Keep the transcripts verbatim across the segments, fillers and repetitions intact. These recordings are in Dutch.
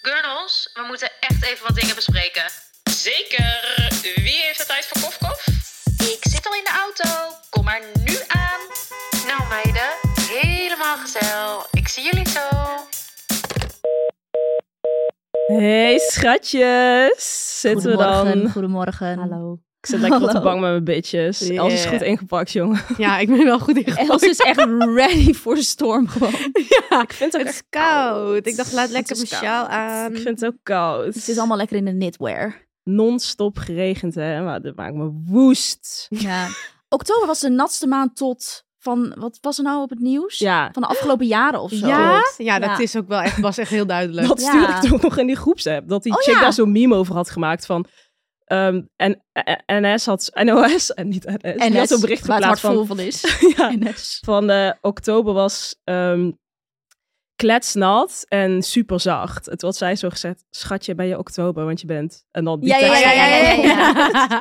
Gurnels, we moeten echt even wat dingen bespreken. Zeker. Wie heeft de tijd voor kof kof? Ik zit al in de auto. Kom maar nu aan. Nou meiden, helemaal gezellig. Ik zie jullie zo. Hey schatjes. Zitten we dan? Goedemorgen. Hallo. Ik zit lekker op de bank met mijn bitches. Yeah. Els is goed ingepakt, jongen. Ja, ik ben wel goed ingepakt. Els is echt ready voor de storm gewoon. Ja, Ik vind het ook het is echt koud. Ik dacht, laat lekker is mijn sjaal aan. Ik vind het ook koud. Het zit allemaal lekker in de knitwear. Non-stop geregend, hè. Maar dat maakt me woest. Ja. Oktober was de natste maand tot van, wat was er nou op het nieuws? Ja, Van de afgelopen jaren of zo. Ja? Klopt. Ja, dat Ja. is ook wel echt, was echt heel duidelijk. dat Ja. stuurde ik toen nog in die groepsapp. Dat die Oh, chick ja. daar zo'n meme over had gemaakt van... Um, en N S had... N O S en niet N S. En Die had zo'n bericht waar het hart geplaatst vol van... van is. ja, N S. van uh, oktober was um, kletsnat en super zacht. Het was zij zo gezegd, schatje, ben je oktober, want je bent... En dan die Ja, ja, tekst- ja, ja, ja, ja.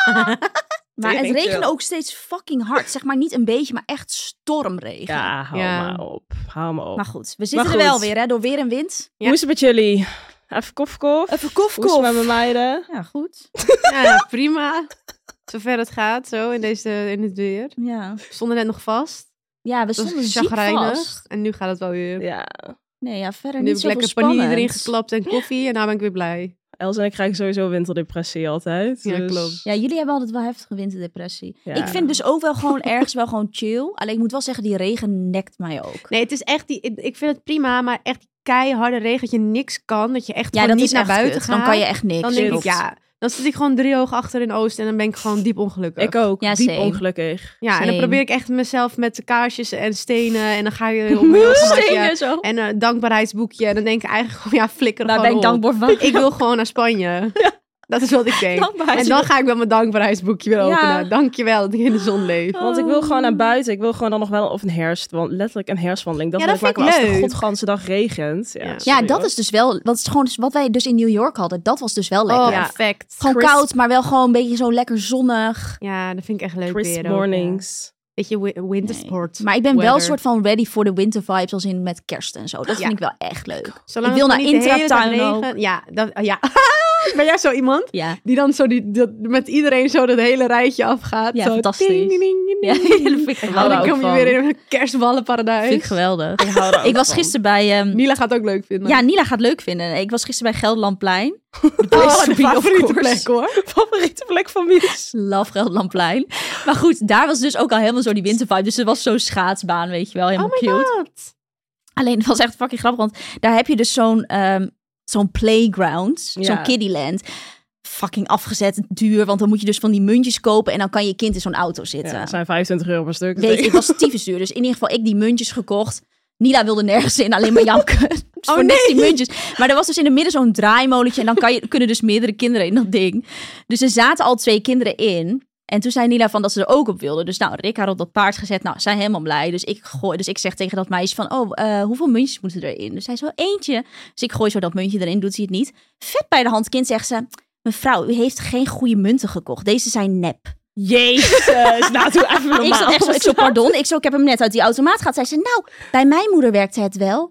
Maar het Tering regende chill. ook steeds fucking hard. Zeg maar niet een beetje, maar echt stormregen. Ja, hou Ja. maar op. Hou maar op. Maar goed, we zitten Maar er wel goed. weer, hè, door weer en wind. Ja. Hoe is het met jullie? Even kof kof. Even kof, Hoe is het met mijn meiden? Ja, goed. Ja, prima. Zover het gaat, zo in, deze, in het weer. Ja, We stonden net nog vast. ja we Dat stonden was ziek chagrijnig. vast. En nu gaat het wel weer. Ja. Nee, ja, verder Nu niet heb ik zoveel lekker panier spannend. erin geklapt en koffie. En nou ben ik weer blij. Els en ik krijgen sowieso winterdepressie altijd. Ja, dus- klopt. Ja, jullie hebben altijd wel heftige winterdepressie. Ja. Ik vind dus ook wel gewoon ergens wel gewoon chill. Alleen ik moet wel zeggen, die regen nekt mij ook. Nee, het is echt die. Ik vind het prima, maar echt die keiharde regen dat je niks kan. Dat je echt Ja, gewoon dat niet is naar echt buiten kut. gaat. Dan kan je echt niks. Dan denk ik, Klopt. ja, dan zit ik gewoon driehoog achter in Oost en dan ben ik gewoon diep ongelukkig. Ik ook. Ja, diep same. ongelukkig. Ja, en dan Same. probeer ik echt mezelf met de kaarsjes en stenen en dan ga je op mijn heel gemakje. Stenen zo. En een dankbaarheidsboekje. En dan denk ik eigenlijk gewoon, ja, flikker er Daar ben ik gewoon op. dankbaar van. Ik wil gewoon naar Spanje. Dat is wat ik denk. En Dankbaarheidsboek. dan ga ik wel mijn dankbaarheidsboekje weer Ja. openen. Dankjewel dat ik in de zon leef. Want ik wil gewoon naar buiten. Ik wil gewoon dan nog wel of een herfst, want letterlijk een herfstwandeling. Dat Ja, wil dat ik vind maken ik als de leuk. godganse dag regent. Ja, Ja. Ja, sorry, dat hoor. is dus wel... Wat, is gewoon, dus wat wij dus in New York hadden, dat was dus wel lekker. Oh, Ja. perfect. Gewoon Crisp- koud, maar wel gewoon een beetje zo lekker zonnig. Ja, dat vind ik echt leuk Crisp weer. ook, mornings. ja. Beetje wi- wintersport. Maar ik ben wel een weather. soort van ready voor de winter vibes, als in met kerst en zo. Dat Ja. vind ik wel echt leuk. Zolang ik wil het naar niet de hele tijd Intratuin ook. regent. Ja, dat, oh, ja. Ben jij zo iemand Ja, die dan zo die, dat, met iedereen zo dat hele rijtje afgaat? Ja, zo, fantastisch. ding, ding, ding, ja ding. dat vind ik Ik En hou dan er kom je ook weer van. in een kerstballenparadijs. vind ik geweldig. Ik hou er ook Ik was van. gisteren bij... ehm, Nila gaat het ook leuk vinden. ja, Nila gaat het leuk vinden. Ik was gisteren bij Gelderlandplein. De Oh, place to de be, of favoriete course. plek hoor. Favoriete plek van Mies. Love Gelderlandplein. Maar goed, daar was dus ook al helemaal zo die wintervibe. Dus er was zo'n schaatsbaan, weet je wel. Helemaal Oh my cute. god. Alleen, het was echt fucking grappig. Want daar heb je dus zo'n ehm, zo'n playground. Ja. Zo'n kiddieland. Fucking afgezet, duur. Want dan moet je dus van die muntjes kopen. En dan kan je kind in zo'n auto zitten. Ja, het zijn vijfentwintig euro per stuk. Weet je, het was tyfus duur. Dus in ieder geval, ik die muntjes gekocht. Nila wilde nergens in, alleen maar janken. Dus Oh, voor niks nee. die muntjes. Maar er was dus in het midden zo'n draaimolentje. En dan kan je, kunnen dus meerdere kinderen in dat ding. Dus er zaten al twee kinderen in. En toen zei Nila van dat ze er ook op wilde. Dus nou, Rick haar op dat paard gezet. Nou, zij helemaal blij. Dus ik, gooi, dus ik zeg tegen dat meisje van... Oh, eh, hoeveel muntjes moeten erin? Dus hij zo, eentje. Dus ik gooi zo dat muntje erin, doet ze het niet. Vet bij de hand kind zegt ze... Mevrouw, u heeft geen goede munten gekocht. Deze zijn nep. Jezus, nou doe even normaal. Ik zat echt zo, ik zo, pardon. Ik zo, ik heb hem net uit die automaat gehad. Zij zei, nou, bij mijn moeder werkte het wel.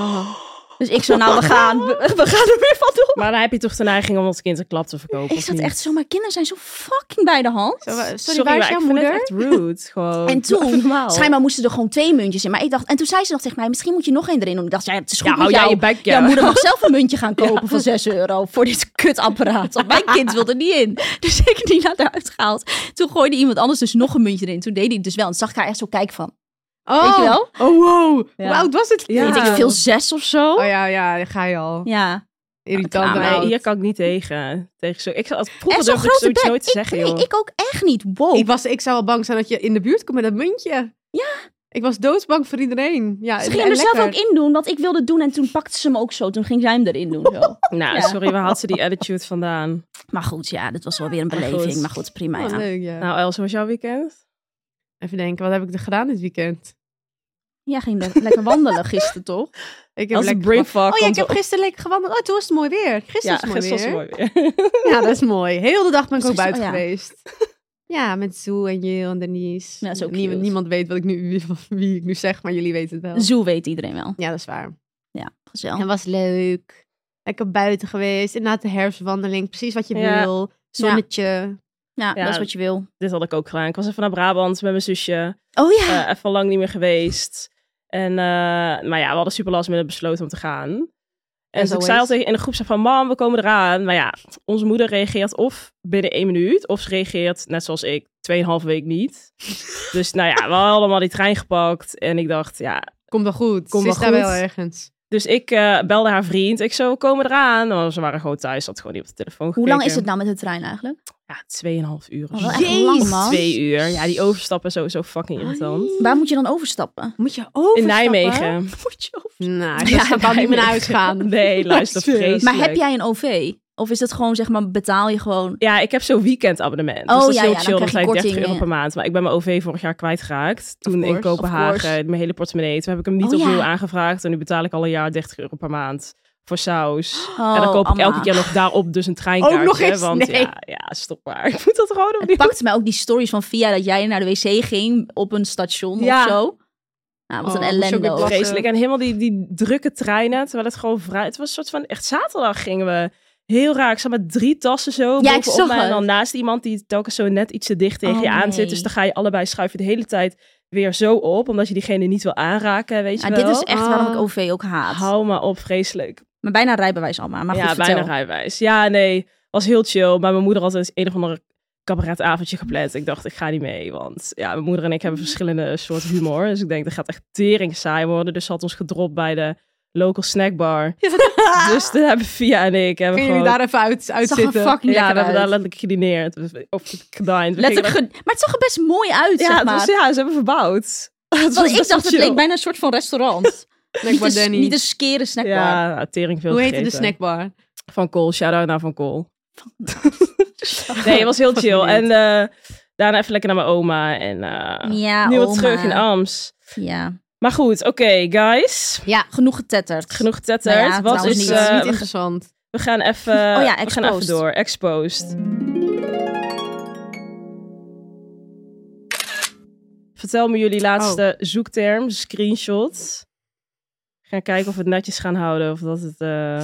Dus ik zo, nou, we gaan, we, we gaan er weer van door. Maar dan heb je toch de neiging om ons kind een klap te verkopen, Ik of zat niet? echt zo, maar kinderen zijn zo fucking bij de hand. Zo, sorry, Sorry, waar is maar jouw ik vind moeder? het echt rude. Gewoon. En Doe even toen, normaal. schijnbaar moesten er gewoon twee muntjes in. Maar ik dacht, en toen zei ze nog tegen mij, misschien moet je nog één erin doen. Ik dacht, ja, het is goed Ja, met hou jij jou. je bek, ja. Jouw moeder mag zelf een muntje gaan kopen van zes euro voor dit kutapparaat. Want mijn kind wilde er niet in. Dus ik heb die naar eruit gehaald. Toen gooide iemand anders dus nog een muntje erin. Toen deed hij het dus wel. En toen zag ik haar echt zo kijken van, Oh. weet je wel? Oh, wow. Ja. Hoe oud was het? Ja. Weet ik veel, zes of zo? Oh ja, ja, daar ga je al. Ja. Irritant. Ja, en maar Nee, oud. hier kan ik niet tegen. tegen zo. Ik had vroeger En zo'n durfde ik grote zoiets bek. nooit te Ik- zeggen, nee, joh. ik ook echt niet. Wow. Ik, was, ik zou wel bang zijn dat je in de buurt komt met dat muntje. Ja. Ik was doodsbang voor iedereen. Ja, Ze en- ging en hem er zelf lekker. ook in doen, want ik wilde het doen en toen pakte ze hem ook zo. Toen ging zij hem erin doen. Zo. Nou, Ja. sorry, waar had ze die attitude vandaan? Maar goed, ja, dit was wel weer een Maar beleving. goed. Maar goed, prima. Oh, Ja. leuk, ja. Nou, Els, hoe was jouw weekend? Even denken, wat heb ik er gedaan dit weekend? Jij ging le- lekker wandelen gisteren, toch? Ik heb Als lekker een brain gewa- fuck. Oh ja, ik komt heb op- gisteren lekker gewandeld. Oh, toen was het mooi weer. Gisteren Ja, was het mooi gisteren was weer. het mooi weer. Ja, dat is mooi. Heel de dag ben ik ook Gisteren- buiten oh ja. geweest. Ja, met Zoe en Jill en Denise. Ja, zo niemand, cute. niemand weet wat ik nu, wie, wie ik nu zeg, maar jullie weten het wel. Zo weet iedereen wel. Ja, dat is waar. Ja, gezellig. Het was leuk. Lekker buiten geweest. Inderdaad de herfstwandeling. Precies wat je Ja. wil. Zonnetje. Ja, Ja. dat is wat je wil. Dit had ik ook gedaan. Ik was even naar Brabant met mijn zusje. Oh ja. Uh, even lang niet meer geweest. En, uh, maar ja, we hadden super last minute besloten om te gaan. En As dus ik zei always. altijd in de groep van, mam, we komen eraan. Maar ja, onze moeder reageert of binnen één minuut, of ze reageert, net zoals ik, tweeënhalve week niet. Dus nou ja, we hadden allemaal die trein gepakt. En ik dacht, ja, Komt wel goed. Komt Ze is wel daar goed. wel ergens. dus ik uh, belde haar vriend. Ik zo, we komen eraan. Nou, ze waren gewoon thuis, had gewoon niet op de telefoon gekeken. Hoe lang is het nou met de trein eigenlijk? Ja, tweeënhalf uur. Oh, of wel zo. echt lang, man. Twee uur. Ja, die overstappen is sowieso fucking irritant. Waar moet je dan overstappen? Moet je overstappen? In Nijmegen. Moet je over... Nou, ik Ja, ja, kan niet meer naar huis Nijmegen. gaan. Nee, luister, Shit. vreselijk. Maar heb jij een O V? Of is het gewoon, zeg maar, betaal je gewoon... Ja, ik heb zo'n weekendabonnement. Oh, dus dat is ja, heel ja, dan chill. Dan krijg je zijn dertig korting, euro ja. per maand. Maar ik ben mijn O V vorig jaar kwijtgeraakt. Toen in course, of Kopenhagen. course. Mijn hele portemonnee. Toen heb ik hem niet Oh, opnieuw ja. aangevraagd. En nu betaal ik al een jaar dertig euro per maand voor saus. Oh, en dan koop ik Amma. elke keer nog daarop dus een treinkaartje. Ook nog eens? Want Nee. ja, ja, stop maar. Ik moet dat gewoon Het opnieuw. pakte mij ook die stories van Via dat jij naar de wc ging op een station Ja. of zo. Nou, wat Oh, een moest je ook ellende. weer ook. plassen? Vreselijk. En helemaal die, die drukke treinen. Terwijl het gewoon vrij... Het was een soort van... Echt zaterdag gingen we... Heel raar. Ik zat met drie tassen zo Ja, ik bovenop zag mij. En het. dan naast iemand die telkens zo net iets te dicht tegen Oh, je aan nee. zit. Dus dan ga je allebei schuiven de hele tijd weer zo op. Omdat je diegene niet wil aanraken, weet je Ja, wel. dit is echt waarom ik Ah. O V ook haat. Hou maar op, vreselijk. Maar bijna rijbewijs allemaal. Maar goed, ja, vertel. bijna rijbewijs. Ja, nee. Was heel chill. Maar mijn moeder had eens een of andere cabaretavondje gepland. Ik dacht, ik ga niet mee. Want ja, mijn moeder en ik hebben verschillende soorten humor. Dus ik denk, dat gaat echt tering saai worden. Dus ze had ons gedropt bij de local snackbar. Dus toen hebben Via en ik hebben Kunnen gewoon... jullie daar even uit, Het uit zag er zitten? fucking Ja, we lekker hebben daar uit. letterlijk gedineerd. Dus- Of gedined. We Letterlijk gingen ge- Maar het zag er best mooi uit, daar- zeg Ja, maar. dus, ja, ze hebben verbouwd. Het was Want ik best wel dacht, het chill. leek bijna een soort van restaurant. niet, Snackbar een, Danny. niet een skere snackbar. Ja, nou, tering veel Hoe heette de gegeten. snackbar? Van Kool. Shout-out naar Van Kool. Nee, het was heel Wat chill. En benieuwd. eh, daarna even lekker naar mijn oma. En eh, Ja, nu weer oma. terug in Ams. Ja. Maar goed, oké, guys. Ja, genoeg getetterd. Genoeg getetterd. Nou ja, Wat trouwens is... niet. eh, niet we, interessant. we gaan even... Oh ja, we gaan even exposed. door. Exposed. Vertel me jullie laatste zoekterm, screenshot. We gaan kijken of we het netjes gaan houden. Of dat het... eh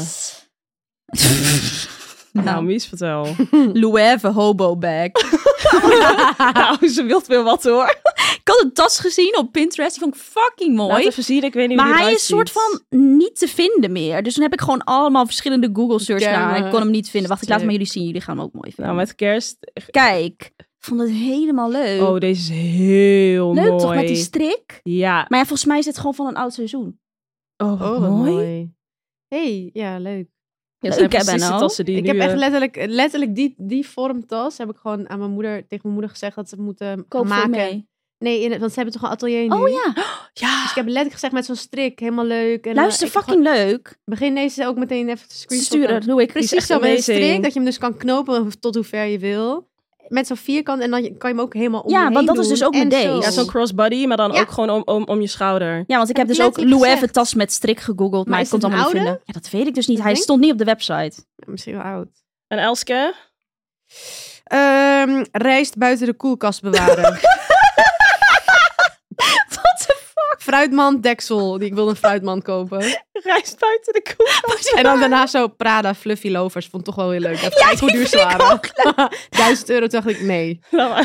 Nou, nou, Mies, vertel. Loewe hobo bag. Nou, ze wilt weer wat hoor. Ik had een tas gezien op Pinterest. Die vond ik fucking mooi. Laat even zien, ik weet niet hoe Maar die hij eruit is soort ziet. van niet te vinden meer. Dus toen heb ik gewoon allemaal verschillende Google search Ken, gedaan. En ik kon hem niet vinden. Wacht, ik laat hem sick. maar jullie zien. Jullie gaan hem ook mooi vinden. Nou, met kerst... Kijk, ik vond het helemaal leuk. Oh, deze is heel leuk mooi. toch met die strik? Ja. Maar ja, volgens mij is het gewoon van een oud seizoen. Oh, wat Oh, wat mooi. mooi. hey, ja, leuk. Ja, Leuk, zijn hè, precies de Benno? tassen die Ik nu, heb echt eh, letterlijk, letterlijk die, die vormtas heb ik gewoon aan mijn moeder, tegen mijn moeder gezegd dat ze het moeten Koop gaan voor maken. mee. Nee, in het, want ze hebben toch een atelier nu. Oh ja, Ja. Dus ik heb letterlijk gezegd met zo'n strik, helemaal leuk. En, luister, eh, ik heb fucking leuk. gewoon- begin deze ook meteen even te screenshotten. Sturen, doe ik. Precies echt zo met een amazing. strik, dat je hem dus kan knopen tot hoe ver je wil. Met zo'n vierkant en dan kan je hem ook helemaal om Ja, je heen want dat is doen. dus ook En met zo. deze. Ja, zo'n crossbody, maar dan Ja. ook gewoon om, om, om je schouder. Ja, want ik heb Heb dus ik ook letterlijk Loewe gezegd. tas met strik gegoogeld. Maar, Maar ik is kon het het allemaal een niet oude? vinden. Ja, dat weet ik dus niet. Dat Hij denk- stond niet op de website. Ja, misschien wel oud. En Elske? Ehm, rijst buiten de koelkast bewaren. What the fuck? Fruitmand deksel. Die, ik wilde een fruitmand kopen. Rijst buiten de koelkast. En dan daarna zo Prada fluffy loafers. Vond ik toch wel heel leuk. Even kijken hoe duur ze waren. Duizend euro dacht ik nee.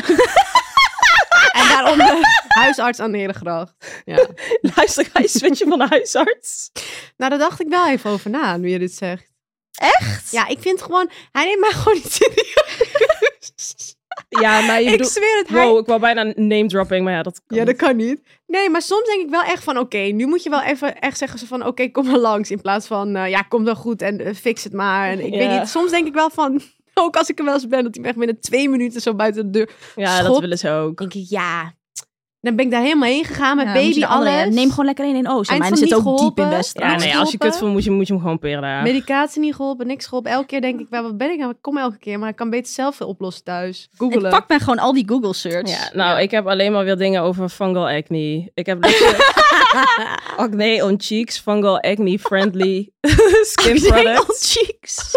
En daaronder huisarts aan de Herengracht. Ja. Luister, ga je switchen van de huisarts? Nou, daar dacht ik wel even over na, nu je dit zegt. Echt? Ja, ik vind gewoon... Hij neemt mij gewoon niet serieus. Ja, maar je Ik bedoelt... zweer het. Hij... Wow, ik wou bijna name dropping, maar ja, dat kan Ja, dat niet. kan niet. Nee, maar soms denk ik wel echt van... Oké, nu moet je wel even echt zeggen zo van... Oké, kom maar langs. In plaats van... eh, ja, kom dan goed en eh, fix het maar. En ik Ja. weet niet. Soms denk ik wel van... Ook als ik er wel eens ben... Dat hij me echt binnen twee minuten zo buiten de deur... Ja, dat Schop. willen ze ook. denk ik, ja... Dan ben ik daar helemaal heen gegaan met Ja, moet je baby, de andere- alles. Neem gewoon lekker één in Oost. Eind Mijn van zit niet ook diep in geholpen. West. Ja, Niks nee, als je geholpen. kut voelt, moet je, moet je hem gewoon peren daar. Medicatie niet geholpen, niks geholpen. Elke keer denk ik wel, wat ben ik nou? Ik kom elke keer, maar ik kan beter zelf veel oplossen thuis. Ik Googelen. pak mij gewoon al die Google search. Ja, nou, ik heb alleen maar weer dingen over fungal acne. Ik heb letterlijk acne on cheeks, fungal acne friendly skin products. cheeks.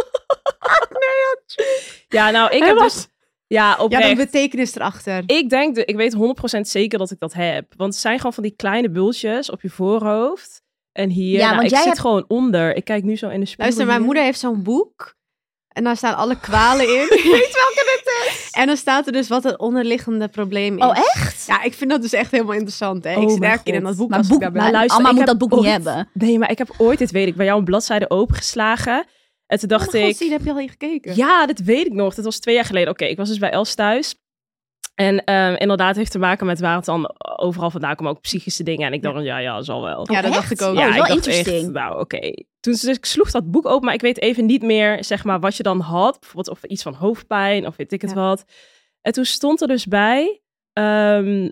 Ja, nou, ik Hij heb was- dus... Ja, Ja, oprecht. de betekenis erachter. Ik denk, de, ik weet honderd procent zeker dat ik dat heb. Want het zijn gewoon van die kleine bultjes op je voorhoofd. En hier, Ja, nou, want ik jij zit hebt- gewoon onder. Ik kijk nu zo in de spiegel. Luister, mijn hier. moeder heeft zo'n boek. En daar staan alle kwalen in. Weet welke dit is? En dan staat er dus wat het onderliggende probleem is. Oh, echt? Ja, ik vind dat dus echt helemaal interessant. Hè? Oh ik zit mijn elke keer in God. dat boek Maar als boek, ik daar ben. maar luister, Amma ik moet heb dat boek niet ooit- hebben. Nee, maar ik heb ooit, dit weet ik, bij jou een bladzijde opengeslagen. En toen dacht Oh mijn God, ik... zie, heb je al hier gekeken? Ja, dit weet ik nog. Dit was twee jaar geleden. Oké, ik was dus bij Els thuis. En ehm, inderdaad heeft te maken met waar het dan overal vandaan komt. Ook psychische dingen. En ik dacht, ja, ja, zal wel. Ja, dat echt? dacht ik ook. Ja, Ja, is ik wel dacht interesting. echt, nou oké. Toen dus, ik sloeg dat boek open, maar ik weet even niet meer, zeg maar, wat je dan had. Bijvoorbeeld of iets van hoofdpijn of weet ik het Ja. wat. En toen stond er dus bij, ehm,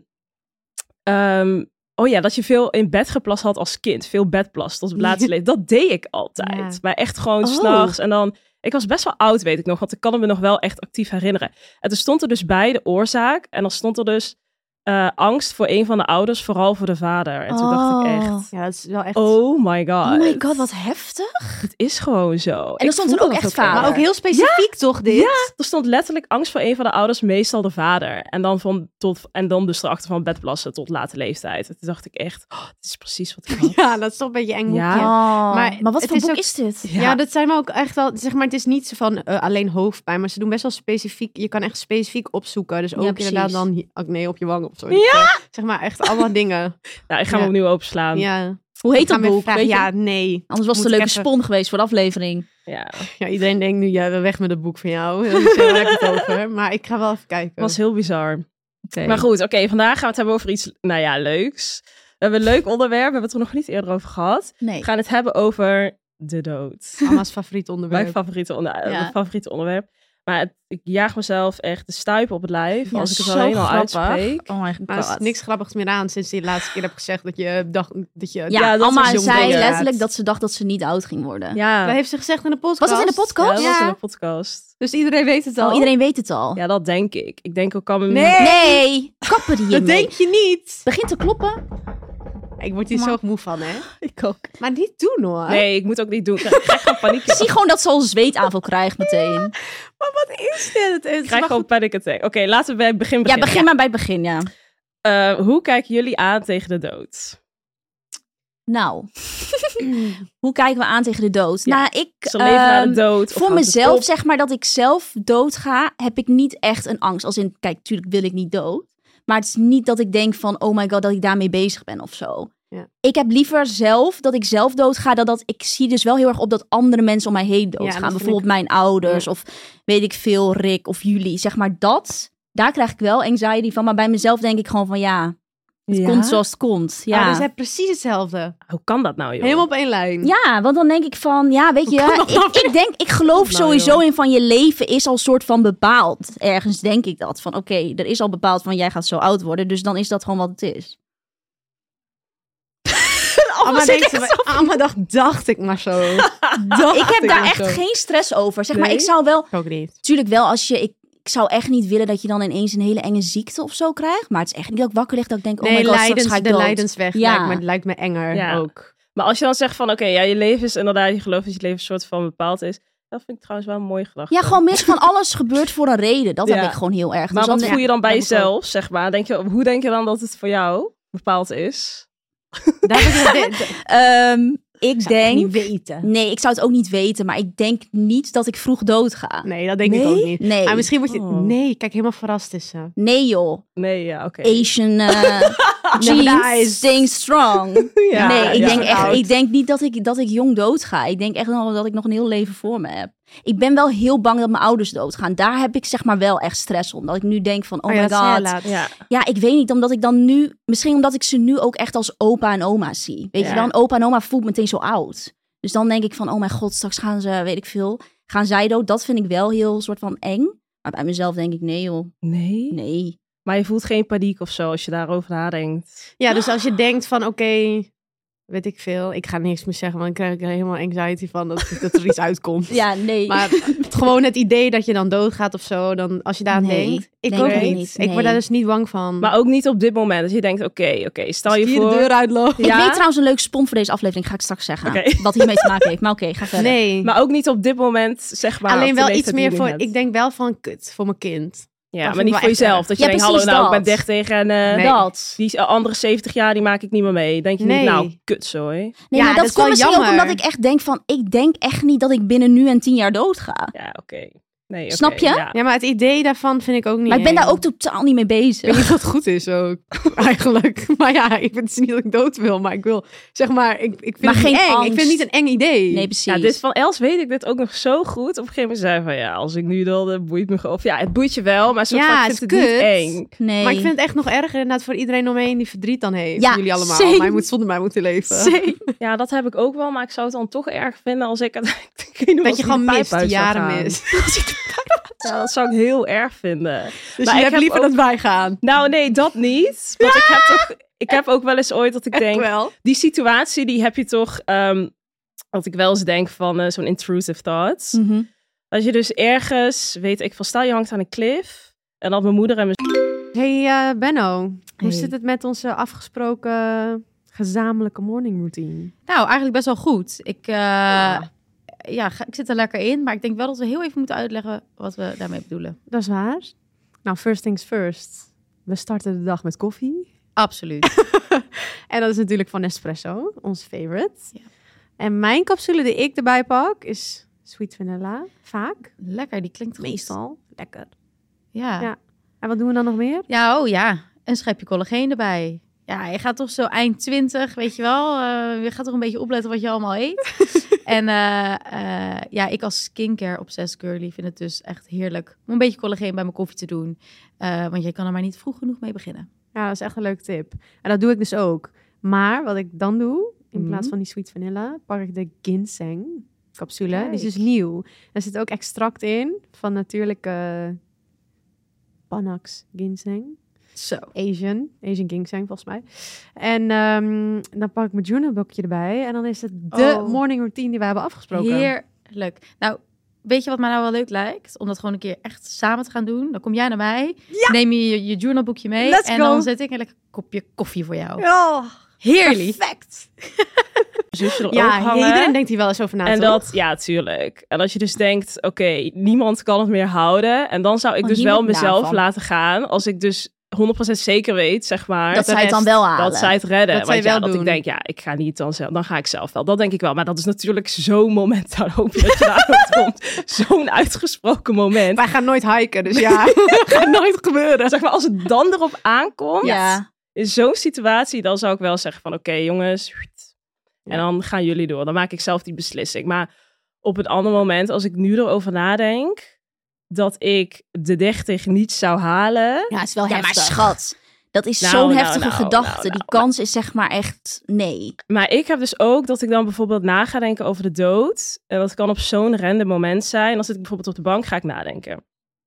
ehm, oh ja, dat je veel in bed geplast had als kind. Veel bedplast tot op laatste leven. Dat deed ik altijd. Ja. Maar echt gewoon Oh. 's s'nachts. En dan, ik was best wel oud, weet ik nog, want ik kan het me nog wel echt actief herinneren. En toen stond er dus bij de oorzaak. En dan stond er dus eh, angst voor een van de ouders, vooral voor de vader. En toen dacht ik Oh. echt, Ja, dat is wel echt... oh my god. Oh my god, wat heftig. Het is gewoon zo. dan Ik stond er voelde ook dat echt vader. Maar ook heel specifiek toch dit? Ja, er stond letterlijk angst voor een van de ouders, meestal de vader. En dan, van, tot, en dan dus erachter van bedplassen tot late leeftijd. En toen dacht ik echt, oh, dit is precies wat ik had. Ja, dat is toch een beetje eng Ja. boekje. Oh, Maar maar, wat het voor is boek ook- is dit? Ja. dat zijn we ook echt wel... Zeg maar, het is niet zo van eh, alleen hoofdpijn, maar ze doen best wel specifiek... Je kan echt specifiek opzoeken. Dus ook Ja, precies. inderdaad dan... hi- Acne op je wang of zo. Ja! Zeg maar echt allemaal dingen. Nou, ik ga hem Ja. opnieuw openslaan. Ja. Ja. Hoe heet Ik ga dat me boek? vragen, Weet je? ja, nee. Anders was het Moet een leuke ik even- spon geweest voor de aflevering. Ja. Ja, iedereen denkt nu, ja, we weg met het boek van jou. Daar heb ik het over. Maar ik ga wel even kijken. Het was heel bizar. Okay. Maar goed, oké, vandaag gaan we het hebben over iets, nou ja, leuks. We hebben een leuk onderwerp, we hebben het er nog niet eerder over gehad. Nee. We gaan het hebben over de dood. Anna's favoriet onderwerp. Mijn favoriete, onder Ja. mijn favoriete onderwerp. Maar het, ik jaag mezelf echt de stuip op het lijf Ja, als ik het zo alleen al grappig. uitspreek. Oh my Maar er is god. niks grappigs meer aan sinds je de laatste keer hebt gezegd dat je dacht dat je... Ja, Ja, dat Amma was jong zei dood. letterlijk dat ze dacht dat ze niet oud ging worden. Ja, Dat heeft ze gezegd in de podcast. Was dat in de podcast? ja, dat was Ja. in de podcast. Dus iedereen weet het al. Oh, iedereen weet het al. Ja, dat denk ik. Ik denk ook kan me... Nee. Nee, kappen die Dat hiermee. denk je niet. Begint te kloppen. Ik word hier Maar- zo moe van, hè. Ik ook. Maar niet doen, hoor. Nee, ik moet ook niet doen. Ik krijg, ik krijg gewoon paniek. Ik zie gewoon dat ze al een zweetaanval krijgt meteen. Maar wat is dit? Het Ik krijg gewoon panic attack. Oké, laten we bij het begin Ja, beginnen. begin maar bij het begin, ja. Eh, hoe kijken jullie aan tegen de dood? Nou, hoe kijken we aan tegen de dood? Ja. Nou, ik... Ze leven naar de ehm, dood. of Voor houdt het mezelf, op? zeg maar, dat ik zelf doodga, heb ik niet echt een angst. Als in, kijk, natuurlijk wil ik niet dood. Maar het is niet dat ik denk van, oh my god, dat ik daarmee bezig ben of zo. Ja. Ik heb liever zelf, dat ik zelf doodga, dan dat ik zie dus wel heel erg op dat andere mensen om mij heen dat doodgaan. vind Bijvoorbeeld ik- mijn ouders Ja. of weet ik veel, Rick of jullie. Zeg maar dat, daar krijg ik wel anxiety van. Maar bij mezelf denk ik gewoon van, ja, het Ja? komt zoals het komt. Ja. Ja. dus je hebt precies hetzelfde. Hoe kan dat nou, joh? Helemaal op één lijn. Ja, want dan denk ik van, ja, weet Hoe kan je, dat nou? ik, ik denk, ik geloof Nou, sowieso joh. in van je leven is al soort van bepaald. Ergens denk ik dat. Van oké, er is al bepaald van jij gaat zo oud worden, dus dan is dat gewoon wat het is. Amma, denkt, ze- Amma dacht, dacht ik maar zo. Dacht Ik heb daar maar echt zo. geen stress over. Zeg maar, Nee? ik zou wel, Ik ook niet. natuurlijk wel als je, ik, ik zou echt niet willen dat je dan ineens een hele enge ziekte of zo krijgt. Maar het is echt niet dat ik wakker lig dat ik denk, oh Nee, my god, straks lijdens, ga ik de dood. lijdensweg Ja. lijkt, me, lijkt me enger Ja. ook. Maar als je dan zegt van, oké, ja, je leven is inderdaad, je gelooft dat je leven een soort van bepaald is. Dat vind ik trouwens wel een mooie gedachte. Ja, gewoon mis van alles gebeurt voor een reden. Dat Ja. heb ik gewoon heel erg. Maar Dus wat dan- voel je dan bij dat moet ook. jezelf, zeg maar? Denk je, hoe denk je dan dat het voor jou bepaald is? Daar heb ik de, de, de, Ehm, ik zou ik denk... niet weten. Nee, ik zou het ook niet weten, maar ik denk niet dat ik vroeg dood ga. Nee, dat denk ik Nee? ook niet. Nee, Maar misschien word je... Oh. Nee, kijk, helemaal verrast is ze. nee joh. Nee, ja, oké. Asian uh, Nice. genes, staying strong. Ja, nee, ik ja. denk echt, oud. ik denk niet dat ik, dat ik jong dood ga. Ik denk echt nog dat ik nog een heel leven voor me heb. Ik ben wel heel bang dat mijn ouders doodgaan. Daar heb ik zeg maar wel echt stress om. Dat ik nu denk van, oh, Oh ja, my dat zei je god. laatst. Ja, Ja, ik weet niet, omdat ik dan nu... Misschien omdat ik ze nu ook echt als opa en oma zie. Weet Ja. je wel, een opa en oma voelt meteen zo oud. Dus dan denk ik van, oh mijn god, straks gaan ze, weet ik veel... Gaan zij dood? Dat vind ik wel heel soort van eng. Maar bij mezelf denk ik, nee joh, nee. nee. Maar je voelt geen paniek of zo als je daarover nadenkt. Ja, dus als je denkt van, oké, weet ik veel. Ik ga niks meer zeggen, want dan krijg ik er helemaal anxiety van dat, dat er iets uitkomt. Ja, nee. Maar gewoon het idee dat je dan doodgaat of zo, dan als je daar aan Nee, denkt. Ik denk ook ik niet. niet, Ik nee. word daar dus niet bang van. Maar ook niet op dit moment. Dat je denkt, oké, oké, stel je Als ik hier voor... de deur uitloop. Ik Ja? weet trouwens een leuke spon voor deze aflevering, ga ik straks zeggen. Oké. Wat hiermee te maken heeft. Maar oké, ga verder. Nee, Maar ook niet op dit moment, zeg maar. alleen op de wel leeftijd iets die meer je voor, nu hebt. ik denk wel van, kut, voor mijn kind. Ja, vind maar ik niet wel voor echt jezelf. erg. Dat je Ja, denkt, hallo, precies nou, ik dat. ben dertig en uh, Nee. Dat. die andere zeventig jaar, die maak ik niet meer mee. Denk je Nee. niet, nou, kutzooi. Nee, Ja, maar dat dat, is wel komt misschien ook jammer. omdat ik echt denk van... Ik denk echt niet dat ik binnen nu en tien jaar dood ga. Ja, oké. Okay. Nee, oké, Snap je? Ja. Ja, maar het idee daarvan vind ik ook niet Maar ik ben eng. daar ook totaal niet mee Ik weet bezig. niet wat goed is ook, eigenlijk. Maar ja, ik vind het niet dat ik dood wil, maar ik wil, zeg maar, ik, ik vind Maar het niet geen eng. angst. Ik vind het niet een eng idee. Nee, precies. Ja, dit van Els weet ik dit ook nog zo goed. Op een gegeven moment zei van, ja, als ik nu dan, dan boeit me gewoon. Of ja, het boeit je wel, maar soort Ja, van, ik het vind is het niet kut. eng. Nee. Maar ik vind het echt nog erger inderdaad voor iedereen omheen die verdriet dan heeft. Ja, Jullie allemaal. same. Maar je moet zonder mij moeten leven. Ja, dat heb ik ook wel, maar ik zou het dan toch erg vinden als ik uiteindelijk geen Dat je gewoon mist, die jaren mist. Ja, dat zou ik heel erg vinden. Dus Maar je ik hebt heb liever ook- dat wij gaan. Nou, nee, dat niet. Want ik heb toch, ik heb ook wel eens ooit dat ik Echt denk, wel. die situatie, die heb je toch, ehm dat ik wel eens denk van uh, zo'n intrusive thoughts. Mhm. Dat je dus ergens, weet ik van, stel je hangt aan een klif en dat mijn moeder en mijn Hey uh, Benno, hoe Hey. zit het met onze afgesproken gezamenlijke morning routine? Nou, eigenlijk best wel goed. Ik, uh, ja. Ja. ga- ik zit er lekker in. Maar ik denk wel dat we heel even moeten uitleggen wat we daarmee bedoelen. Dat is waar. Nou, first things first. We starten de dag met koffie. Absoluut. En dat is natuurlijk van Nespresso, ons favorite. Ja. En mijn capsule die ik erbij pak is sweet vanilla. Vaak. Lekker, die klinkt goed. Meestal. Lekker. Ja. Ja. En wat doen we dan nog meer? Ja, oh ja. Een schepje collageen erbij. Ja, je gaat toch zo eind twintig, weet je wel. Uh, je gaat toch een beetje opletten wat je allemaal eet. en uh, uh, ja, ik als skincare obsessed girly vind het dus echt heerlijk om een beetje collageen bij mijn koffie te doen. Uh, want je kan er maar niet vroeg genoeg mee beginnen. Ja, dat is echt een leuke tip. En dat doe ik dus ook. Maar wat ik dan doe, in Mhm. plaats van die sweet vanilla, pak ik de ginseng capsule. Kijk. Die is dus nieuw. Er zit ook extract in van natuurlijke Panax ginseng. Zo. Asian. Asian ginseng, volgens mij. En ehm, dan pak ik mijn journalboekje erbij. En dan is het de Oh. morning routine die we hebben afgesproken. Heerlijk. Nou, weet je wat mij nou wel leuk lijkt? Om dat gewoon een keer echt samen te gaan doen. Dan kom jij naar mij, neem je je, je journalboekje mee Let's en go. dan zet ik een lekker kopje koffie voor jou. Oh, Heerlijk. perfect. zusje er Ja, ook hangen. iedereen denkt hier wel eens over na, En toch? dat, ja, tuurlijk. En als je dus denkt, oké, niemand kan het meer houden. En dan zou ik Oh, dus wel niemand mezelf daarvan. laten gaan. Als ik dus honderd procent zeker weet, zeg maar. Dat de zij het dan rest, wel halen. Dat zij het redden. Dat zij Want ja, wel dat doen. ik denk, ja, ik ga niet dan zelf. Dan ga ik zelf wel. Dat denk ik wel. Maar dat is natuurlijk zo'n moment. Dan hoop je dat je daaruit komt. Zo'n uitgesproken moment. Wij gaan nooit hiken, dus ja. gaat nooit gebeuren. Zeg maar, als het dan erop aankomt, Ja. in zo'n situatie, dan zou ik wel zeggen van, oké, jongens. En Ja. dan gaan jullie door. Dan maak ik zelf die beslissing. Maar op een ander moment, als ik nu erover nadenk, dat ik de dertig niet zou halen. Ja, is wel Ja, maar heftig. schat, dat is Nou, zo'n nou, heftige nou, gedachte. nou, nou, Die kans is zeg maar echt nee. Maar ik heb dus ook dat ik dan bijvoorbeeld na ga denken over de dood. En dat kan op zo'n random moment zijn. Dan zit ik bijvoorbeeld op de bank, ga ik nadenken.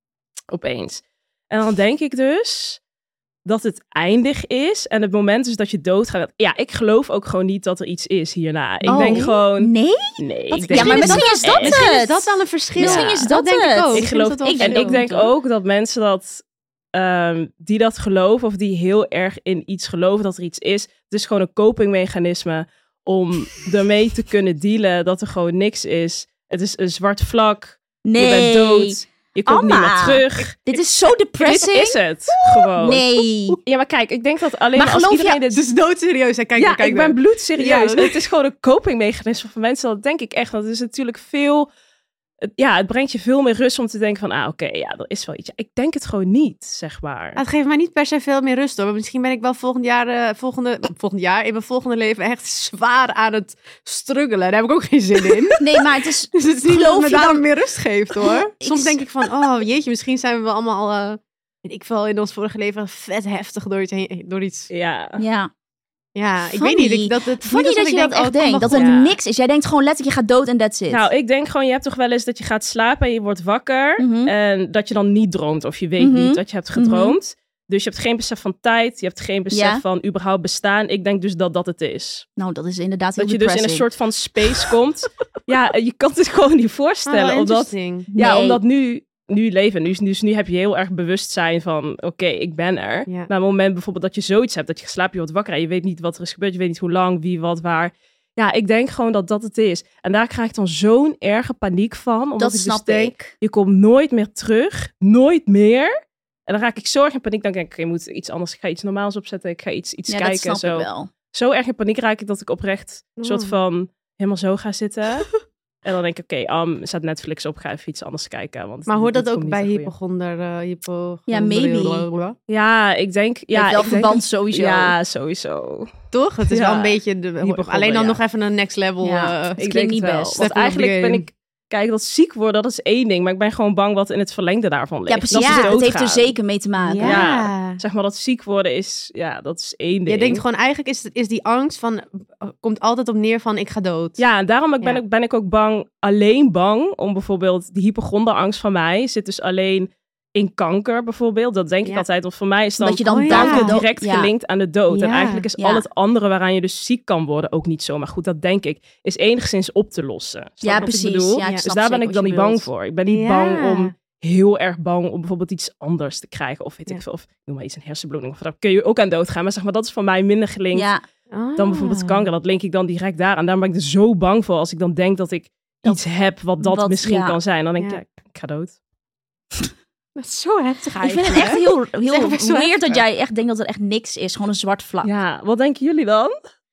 Opeens. En dan denk ik dus dat het eindig is. En het moment is dat je doodgaat. Ja, ik geloof ook gewoon niet dat er iets is hierna. Ik Oh. denk gewoon... Nee? Nee, Wat- ik denk Ja, maar niet misschien dat is dat echt- Misschien is het. dat wel een verschil. Misschien Ja. is dat denk het. ik ook. Ik geloof, vind dat wel en verschil. ik denk ook dat mensen dat, ehm, die dat geloven of die heel erg in iets geloven dat er iets is, het is gewoon een copingmechanisme om ermee te kunnen dealen dat er gewoon niks is. Het is een zwart vlak, Nee. je bent dood, je komt Anna. niet meer terug. Dit is zo Dit depressing. is het gewoon. Nee. Ja, maar kijk, ik denk dat alleen Maar maar als geloof iedereen je- dit... Het is doodserieus. Hè? Kijk, ja, maar, kijk ik ben maar. bloedserieus. Ja. Het is gewoon een copingmechanisme van mensen. Dat denk ik echt. Dat is natuurlijk veel... het- Ja, het brengt je veel meer rust om te denken van... Ah, oké, ja, er is wel iets. Ja, ik denk het gewoon niet, zeg maar. Het geeft mij niet per se veel meer rust hoor. Maar misschien ben ik wel volgend jaar, eh, volgende, volgend jaar in mijn volgende leven echt zwaar aan het struggelen. Daar heb ik ook geen zin in. Nee, maar het is... Dus het is niet dat Geloof het me je daarom dan- meer rust geeft hoor. Ik Soms s- denk ik van, oh jeetje, misschien zijn we wel allemaal, eh weet ik veel, in ons vorige leven vet heftig door iets, heen, door iets. Ja. Ja. Ja, ik Funny. weet niet. Ik, dat het Funny niet dat ik je denk, dat oh, echt het denkt. komt Dat wel er goed. Ja. niks is. Jij denkt gewoon letterlijk, je gaat dood en that's it. Nou, ik denk gewoon, je hebt toch wel eens dat je gaat slapen en je wordt wakker. Mhm. En dat je dan niet droomt of je weet Mhm. niet dat je hebt gedroomd. Dus je hebt geen besef van tijd, je hebt geen besef Ja. van überhaupt bestaan. Ik denk dus dat dat het is. Nou, dat is inderdaad heel Dat je dus in een depressing. soort van space komt. Ja, je kan het gewoon niet Oh, voorstellen. omdat, interesting. ja, Nee. omdat nu, nu leven. Nu, dus nu heb je heel erg bewustzijn van, oké, ik ben er. Ja. Maar op het moment bijvoorbeeld dat je zoiets hebt, dat je slaapt, je wordt wakker en je weet niet wat er is gebeurd. Je weet niet hoe lang, wie, wat, waar. Ja, ik denk gewoon dat dat het is. En daar krijg ik dan zo'n erge paniek van. Omdat Dat ik dus snap denk, ik. je komt nooit meer terug. Nooit meer. En dan raak ik zo erg in paniek. Dan denk ik, oké, je moet iets anders. Ik ga iets normaals opzetten. Ik ga iets, iets Ja, kijken. dat snap zo. ik wel. Zo erg in paniek raak ik dat ik oprecht een Mm. soort van helemaal zo ga zitten. En dan denk ik, oké, um, staat Netflix op, ga even iets anders kijken. Want Maar hoort dit dat ook komt bij niet te goeie. hypochonder? Uh, hypo... Ja, maybe. Ja, ik denk... Ja, Ja, wel ik denk verband dat- sowieso. Ja, sowieso. Toch? Het is Ja. wel een beetje... De, Hypochonder, alleen dan ja. nog even een next level. Ja. uh, Het Ik klinkt denk niet het wel. best. Want Step up eigenlijk the ben game. ik... Kijk, dat ziek worden, dat is één ding. Maar ik ben gewoon bang wat in het verlengde daarvan ligt. Ja, precies. Dat ze Ja, het heeft er doodgaan. zeker mee te maken. Ja. Ja. Zeg maar, dat ziek worden is... Ja, dat is één ding. Je denkt gewoon, eigenlijk is, is die angst van... uh, komt altijd op neer van, ik ga dood. Ja, en daarom ben, Ja. ik, ben ik ook bang, alleen bang, om bijvoorbeeld die hypochonderangst van mij zit dus alleen in kanker bijvoorbeeld. Dat denk ik Ja. altijd, want voor mij is dan Dat je dan Oh, ja. kanker dood- direct ja. gelinkt aan de dood. En Ja. eigenlijk is Ja. al het andere waaraan je dus ziek kan worden ook niet zo. Maar goed, dat denk ik, is enigszins op te lossen. Snap je Ja, wat ik precies. bedoel? Ja, ik Dus snap Dus daar ben zeker ik dan wat niet je bang bedoelt. voor. Ik ben niet Ja. bang om, heel erg bang om bijvoorbeeld iets anders te krijgen. Of weet Ja. ik veel, of noem maar iets, een hersenbloeding. Of daar kun je ook aan doodgaan. Maar zeg maar, dat is voor mij minder gelinkt Ja, Ah. dan bijvoorbeeld kanker. Dat link ik dan direct daar. En daar ben ik er zo bang voor als ik dan denk dat ik Dat- iets heb wat dat wat- misschien ja. kan zijn. Dan denk ik, Ja. ja, ik ga dood. Dat is zo heftig ik eigenlijk. vind het echt heel, heel echt best wel weird dat heftig. jij echt denkt dat er echt niks is. Gewoon een zwart vlak. Ja, wat denken jullie dan?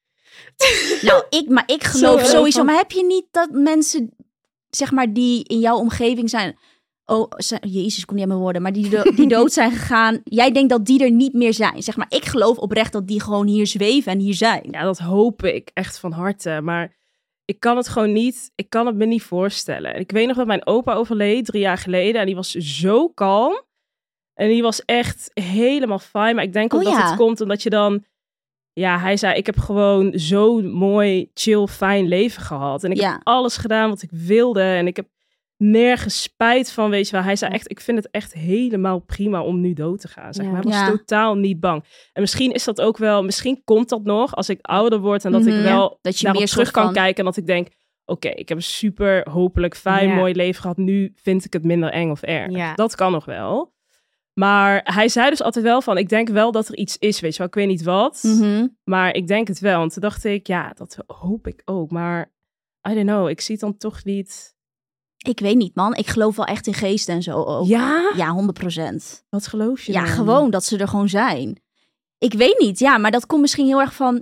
Nou, ik, maar ik Zo geloof erg sowieso. van- Maar heb je niet dat mensen, zeg maar, die in jouw omgeving zijn... Oh, ze- jezus, ik kon niet aan mijn woorden. Maar die, do- die dood zijn gegaan. Jij denkt dat die er niet meer zijn. Zeg maar, ik geloof oprecht dat die gewoon hier zweven en hier zijn. Ja, dat hoop ik echt van harte. Maar ik kan het gewoon niet, ik kan het me niet voorstellen. En ik weet nog dat mijn opa overleed drie jaar geleden. En die was zo kalm. En die was echt helemaal fijn. Maar ik denk ook Oh, dat ja. het komt omdat je dan... Ja, hij zei, ik heb gewoon zo'n mooi, chill, fijn leven gehad. En ik Ja. heb alles gedaan wat ik wilde. En ik heb nergens spijt van, weet je wel. Hij zei echt, ik vind het echt helemaal prima om nu dood te gaan. Zeg Ja. maar. Hij was Ja. totaal niet bang. En misschien is dat ook wel, misschien komt dat nog als ik ouder word. En dat Mhm. ik wel Dat je daarop meer terug soort kan van- kijken. En dat ik denk, oké, ik heb een super, hopelijk, fijn, Ja. mooi leven gehad. Nu vind ik het minder eng of erg. Ja. Dat kan nog wel. Maar hij zei dus altijd wel van, ik denk wel dat er iets is, weet je wel. Ik weet niet wat, Mhm. maar ik denk het wel. En toen dacht ik, ja, dat hoop ik ook. Maar, I don't know, ik zie het dan toch niet... Ik weet niet, man. Ik geloof wel echt in geesten en zo ook. Ja? Ja, honderd procent. Wat geloof je Ja, dan? gewoon dat ze er gewoon zijn. Ik weet niet, ja, maar dat komt misschien heel erg van...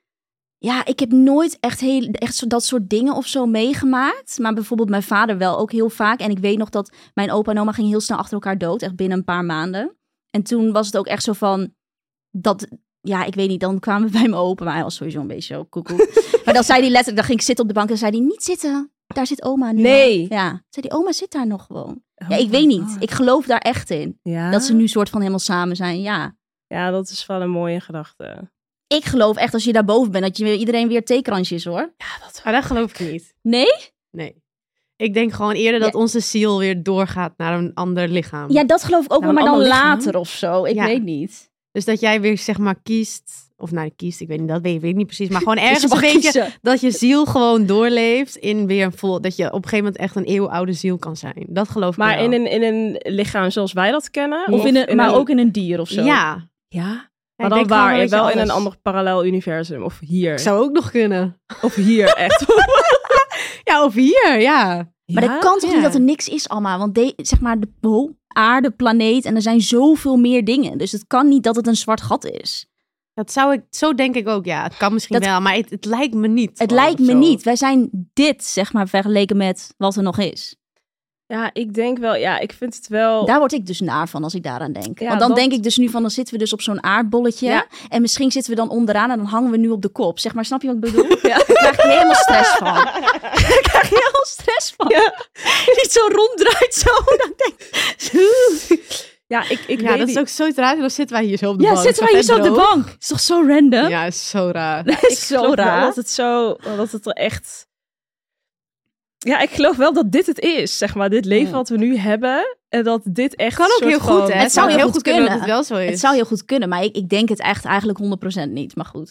Ja, ik heb nooit echt, heel, echt zo, dat soort dingen of zo meegemaakt. Maar bijvoorbeeld mijn vader wel ook heel vaak. En ik weet nog dat mijn opa en oma gingen heel snel achter elkaar dood. Echt binnen een paar maanden. En toen was het ook echt zo van... Dat, ja, ik weet niet, dan kwamen we bij mijn opa. Maar hij was sowieso een beetje zo koekoek. Maar dan zei hij letterlijk, dan ging ik zitten op de bank. En dan zei hij, niet zitten. Daar zit oma nu. Nee. Ja, zei die oma zit daar nog gewoon. Oh Ja, ik my weet niet. God. Ik geloof daar echt in. Ja? Dat ze nu soort van helemaal samen zijn, ja. Ja, dat is wel een mooie gedachte. Ik geloof echt als je daar boven bent, dat je weer, iedereen weer theekransje is, hoor. Ja, dat Maar dat geloof ik niet. Nee? Nee. Ik denk gewoon eerder dat Ja. onze ziel weer doorgaat naar een ander lichaam. Ja, dat geloof ik ook Nou, wel, een maar dan ander lichaam? later of zo. Ik Ja. weet niet. Dus dat jij weer zeg maar kiest... Of nou, kiest, ik weet niet, dat weet, weet ik niet precies. Maar gewoon Dus ergens je mag een beetje kiezen. dat je ziel gewoon doorleeft in weer een vol... Dat je op een gegeven moment echt een eeuwenoude ziel kan zijn. Dat geloof ik Maar wel. in een, in een lichaam zoals wij dat kennen? Of in een, maar ook in een dier of zo. Ja. Ja? Ja, Maar ik dan denk gewoon waar? een beetje Wel in een alles. ander parallel universum. Of hier. Ik zou ook nog kunnen. Of hier, echt. Ja, of hier, ja. Maar Ja? dat kan toch Ja. niet dat er niks is allemaal? Want de, zeg maar de oh, aarde, planeet en er zijn zoveel meer dingen. Dus het kan niet dat het een zwart gat is. Dat zou ik, zo denk ik ook, ja. Het kan misschien Dat- wel, maar het, het lijkt me niet. Het gewoon lijkt of me zo. niet. Wij zijn dit, zeg maar, vergeleken met wat er nog is. Ja, ik denk wel. Ja, ik vind het wel... Daar word ik dus naar van als ik daaraan denk. Ja, Want dan dat- denk ik dus nu van, dan zitten we dus op zo'n aardbolletje. Ja. En misschien zitten we dan onderaan en dan hangen we nu op de kop. Zeg maar, snap je wat ik bedoel? Ja. Daar krijg je helemaal stress van. Daar krijg je helemaal stress van. Niet zo ronddraait zo. Dan denk Ja, ik, ik Ja, weet dat is niet. ook zo raar. Dan zitten wij hier zo op de Ja, bank. zitten wij hier zo op de droog. bank. Is toch zo random? Ja, is zo raar. Dat Ik is zo geloof wel raar. dat het zo... Dat het er echt... Ja, ik geloof wel dat dit het is, zeg maar. Dit leven Ja. wat we nu hebben. En dat dit echt Kan ook soort heel goed, van- hè? Het zou kan heel heel goed goed kunnen dat kunnen. het wel zo is. Het zou heel goed kunnen, maar ik, ik denk het echt eigenlijk honderd procent niet. Maar goed.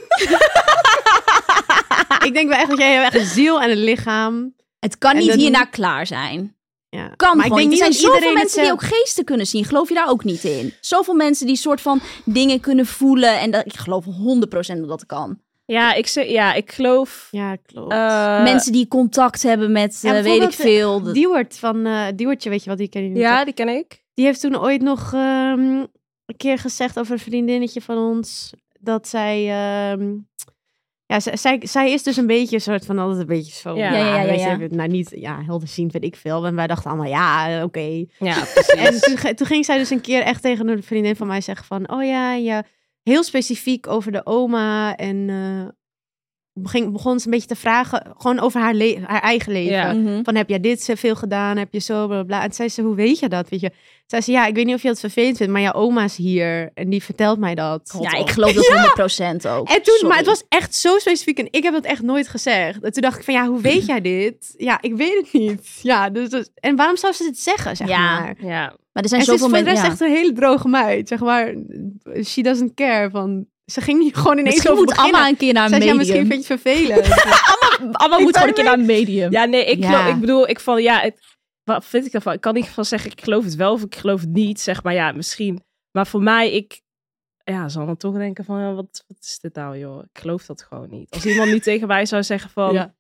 Ik denk wel echt dat jij hebt echt een ziel en een lichaam. Het kan En niet dat- hierna klaar zijn. Ja. Kan maar gewoon ik denk niet. Er niet zijn dat zoveel iedereen mensen die ook hetzelfde- geesten kunnen zien. Geloof je daar ook niet in? Zoveel mensen die soort van dingen kunnen voelen. En dat, ik geloof honderd procent dat dat kan. Ja, ik, zeg, ja, ik geloof... Ja, klopt. eh, mensen die contact hebben met, ja, eh, weet ik bijvoorbeeld, veel. Dat- Diewoord van... eh Diewoordje, weet je wat, die ken je niet. Ja, die ken ik. Die heeft toen ooit nog um, een keer gezegd over een vriendinnetje van ons. Dat zij... Um, ja, zij, zij, zij is dus een beetje een soort van altijd een beetje zo... Ja, ja, ja, ja, weet ja. je, nou niet ja, helderziend, weet ik veel. En wij dachten allemaal, ja, oké. Okay. Ja, precies. En toen, ge- toen ging zij dus een keer echt tegen een vriendin van mij zeggen van... Oh ja, ja, heel specifiek over de oma. En uh, ging, begon ze een beetje te vragen, gewoon over haar, le- haar eigen leven. Ja. Mhm. Van, heb jij dit veel gedaan? Heb je zo, bla, bla. En toen zei ze, hoe weet je dat? Weet je? Zei ze, ja, ik weet niet of je dat vervelend vindt, maar jouw oma is hier. En die vertelt mij dat. Ja, ik geloof dat honderd procent ook. En toen, Sorry. maar het was echt zo specifiek en ik heb het echt nooit gezegd. En toen dacht ik van, ja, hoe weet jij dit? Ja, ik weet het niet. Ja, dus, dus en waarom zou ze dit zeggen, zeg Ja. maar? Ja, Maar er zijn En ze is zoveel voor de mensen... rest Ja. echt een hele droge meid, zeg maar. She doesn't care. Van, ze ging niet gewoon ineens Misschien over moet beginnen. Amma een keer naar een Zij zei, ja, medium. misschien vind je het vervelend. Amma moet Ik gewoon een keer ben naar een medium. ja nee, ik, Ja. geloof- ik bedoel, ik van, ja, het, wat vind ik daarvan? Ik kan niet van zeggen, ik geloof het wel of ik geloof het niet, zeg maar, ja, misschien. Maar voor mij, ik, ja, zal dan toch denken van, ja, wat, wat is dit nou, joh? Ik geloof dat gewoon niet. Als iemand nu tegen mij zou zeggen van, Ja.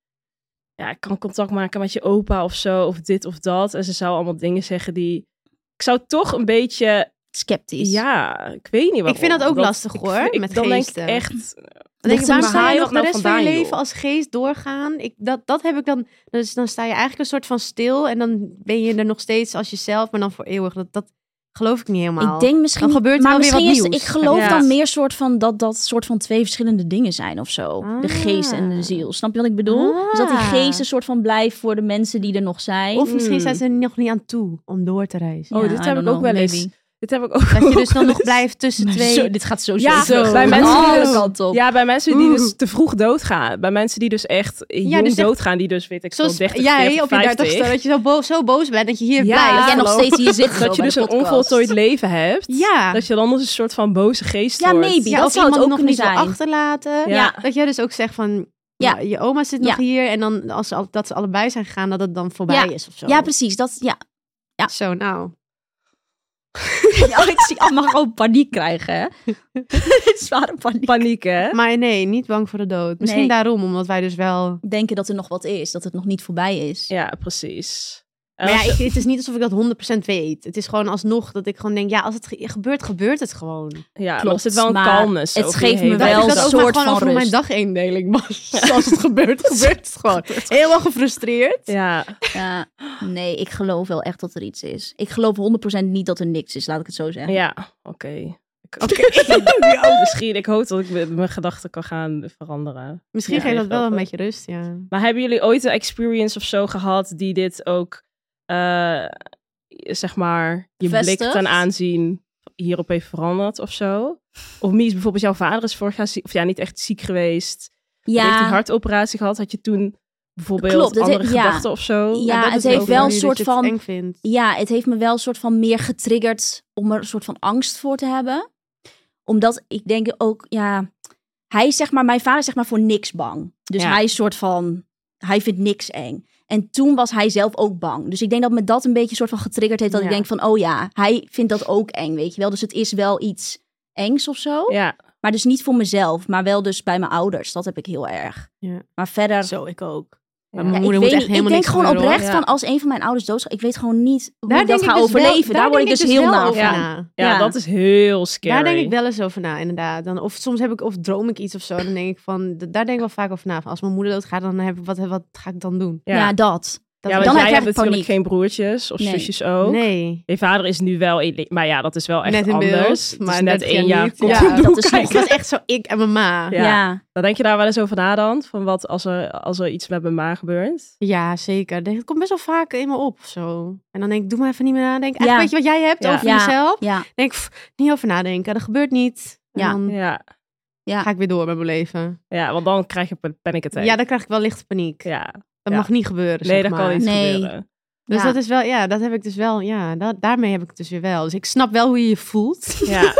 ja, ik kan contact maken met je opa of zo, of dit of dat. En ze zou allemaal dingen zeggen die, ik zou toch een beetje, Sceptisch. ja, ik weet niet waarom. Ik vind dat ook lastig, ik- hoor, ik- met dan geesten. denk ik echt, Dan denk ik, waarom maar zou haal je je nog dat de nou rest van je vandaan, leven joh? als geest doorgaan? Ik, dat, dat heb ik dan... Dus dan sta je eigenlijk een soort van stil en dan ben je er nog steeds als jezelf, maar dan voor eeuwig. Dat, dat geloof ik niet helemaal. Ik denk misschien, Dan gebeurt er maar wel weer misschien wat is, nieuws. ik geloof Ja. dan meer soort van dat dat soort van twee verschillende dingen zijn of zo. De Ah. geest en de ziel. Snap je wat ik bedoel? Dus dat die Ah. geest een soort van blijft voor de mensen die er nog zijn. Of misschien Hmm. zijn ze er nog niet aan toe om door te reizen. oh, Ja, dit I heb don't ik ook know, wel eens. maybe. Dit heb ik ook Dat je dus ook dan wel nog eens. blijft tussen Maar twee... zo, dit gaat zo Ja, zo bij de mensen die andere dus- kant op. Ja, bij mensen die Oeh. dus te vroeg doodgaan. Bij mensen die dus echt jong dus echt- doodgaan. Die dus, weet ik zo, Zoals dertig, jij veertig, op je dertigste, vijftig. dat je zo, bo- zo boos bent dat je hier Ja, blijft. Dat jij nog geloof- steeds hier zit. zo Dat je bij dus de een podcast. onvoltooid leven hebt. Ja. Dat je dan dus een soort van boze geest Ja, wordt. maybe. Ja, dat of zou het iemand ook nog kunnen niet wil zijn. achterlaten. Ja. Dat jij dus ook zegt van... Ja. Ja. Je oma zit nog Ja. hier en dan als ze, al- dat ze allebei zijn gegaan, dat het dan voorbij Ja. is of zo. Ja, precies. Dat, ja. ja. Zo, nou. Ja, ik zie allemaal gewoon paniek krijgen, hè? Zware paniek. Paniek, hè? Maar nee, niet bang voor de dood. Misschien Nee. daarom, omdat wij dus wel... Denken dat er nog wat is, dat het nog niet voorbij is. Ja, precies. En Maar ja, als je- ik, het is niet alsof ik dat honderd procent weet. Het is gewoon alsnog dat ik gewoon denk, ja, als het ge- gebeurt, gebeurt het gewoon. ja, klopt, er zit wel een maar kalmness het over geeft je me hele Dat wel ik dag. dat ook soort maar gewoon van over rust. mijn dageendeling was. Als het gebeurt, gebeurt het gewoon. Helemaal gefrustreerd. Ja, Ja, nee, ik geloof wel echt dat er iets is. Ik geloof honderd procent niet dat er niks is, laat ik het zo zeggen. ja, oké. Oké. Misschien, ik hoop dat ik met mijn gedachten kan gaan veranderen. Misschien Ja, geeft dat wel geloof een ik. beetje rust, ja. Maar hebben jullie ooit een experience of zo gehad die dit ook, eh, zeg maar, je blik Bevestigt? ten aanzien hierop heeft veranderd of zo? Of Mies, bijvoorbeeld jouw vader is vorig jaar ziek, of ja, niet echt ziek geweest. Ja. Heeft hij hartoperatie gehad? Had je toen bijvoorbeeld Klopt, het andere he- ja. gedachten of zo? Ja, dat het is heeft ook wel nu een dat soort je het van- eng vindt. Ja, het heeft me wel een soort van meer getriggerd om er een soort van angst voor te hebben. Omdat ik denk ook, ja, hij is zeg maar, mijn vader is zeg maar voor niks bang. Dus Ja. hij is soort van, hij vindt niks eng. En toen was hij zelf ook bang. Dus ik denk dat me dat een beetje soort van getriggerd heeft. Dat Ja. ik denk van, oh ja, hij vindt dat ook eng, weet je wel. Dus het is wel iets engs of zo. Ja, Maar dus niet voor mezelf, maar wel dus bij mijn ouders. Dat heb ik heel erg. Ja. Maar verder... Zo, ik ook. Ja, Mijn Ja, moeder ik moet weet echt niet, ik helemaal denk niks gewoon gebeuren, oprecht hoor. van als een van mijn ouders doodgaat, ik weet gewoon niet hoe Daar ik dat denk ga ik dus wel- overleven. Daar word ik denk dus heel wel na over van. na. ja, Ja. dat is heel scary. Daar denk ik wel eens over na, inderdaad. Dan, of soms heb ik, of droom ik iets of zo. Dan denk ik van, d- daar denk ik wel vaak over na. Van, als mijn moeder doodgaat, dan heb ik, wat, wat ga ik dan doen? Ja, Ja, dat. Dat ja is- want dan jij heb hebt ik natuurlijk paniek. geen broertjes of Nee. zusjes ook. Nee. Je vader is nu wel, een- maar ja, dat is wel echt Net in beeld, anders. Het is maar net dertig één jaar jaar. niet. komt Ja. om de Dat hoek is kijken. nog- Het was echt zo ik en mijn ma. Ja. Ja. Dan denk je daar wel eens over na dan? Van wat als er, als er iets met mijn ma gebeurt? Ja, zeker. Denk- Het komt best wel vaak in me op of zo. En dan denk ik, doe maar even niet meer nadenken. Ja. Echt, weet je wat jij hebt Ja. over Ja. jezelf? Ja, Denk ik, pff, niet over nadenken. Dat gebeurt niet. En Ja. dan Ja, ja. ga ik weer door met mijn leven. ja want dan krijg je pa- panic attack. Ja, dan krijg ik wel lichte paniek. ja. Dat Ja. mag niet gebeuren, Nee, zeg dat maar. kan niet Nee. gebeuren. Dus Ja. dat is wel, ja, dat heb ik dus wel, ja, dat, daarmee heb ik het dus weer wel. Dus ik snap wel hoe je je voelt. Ja,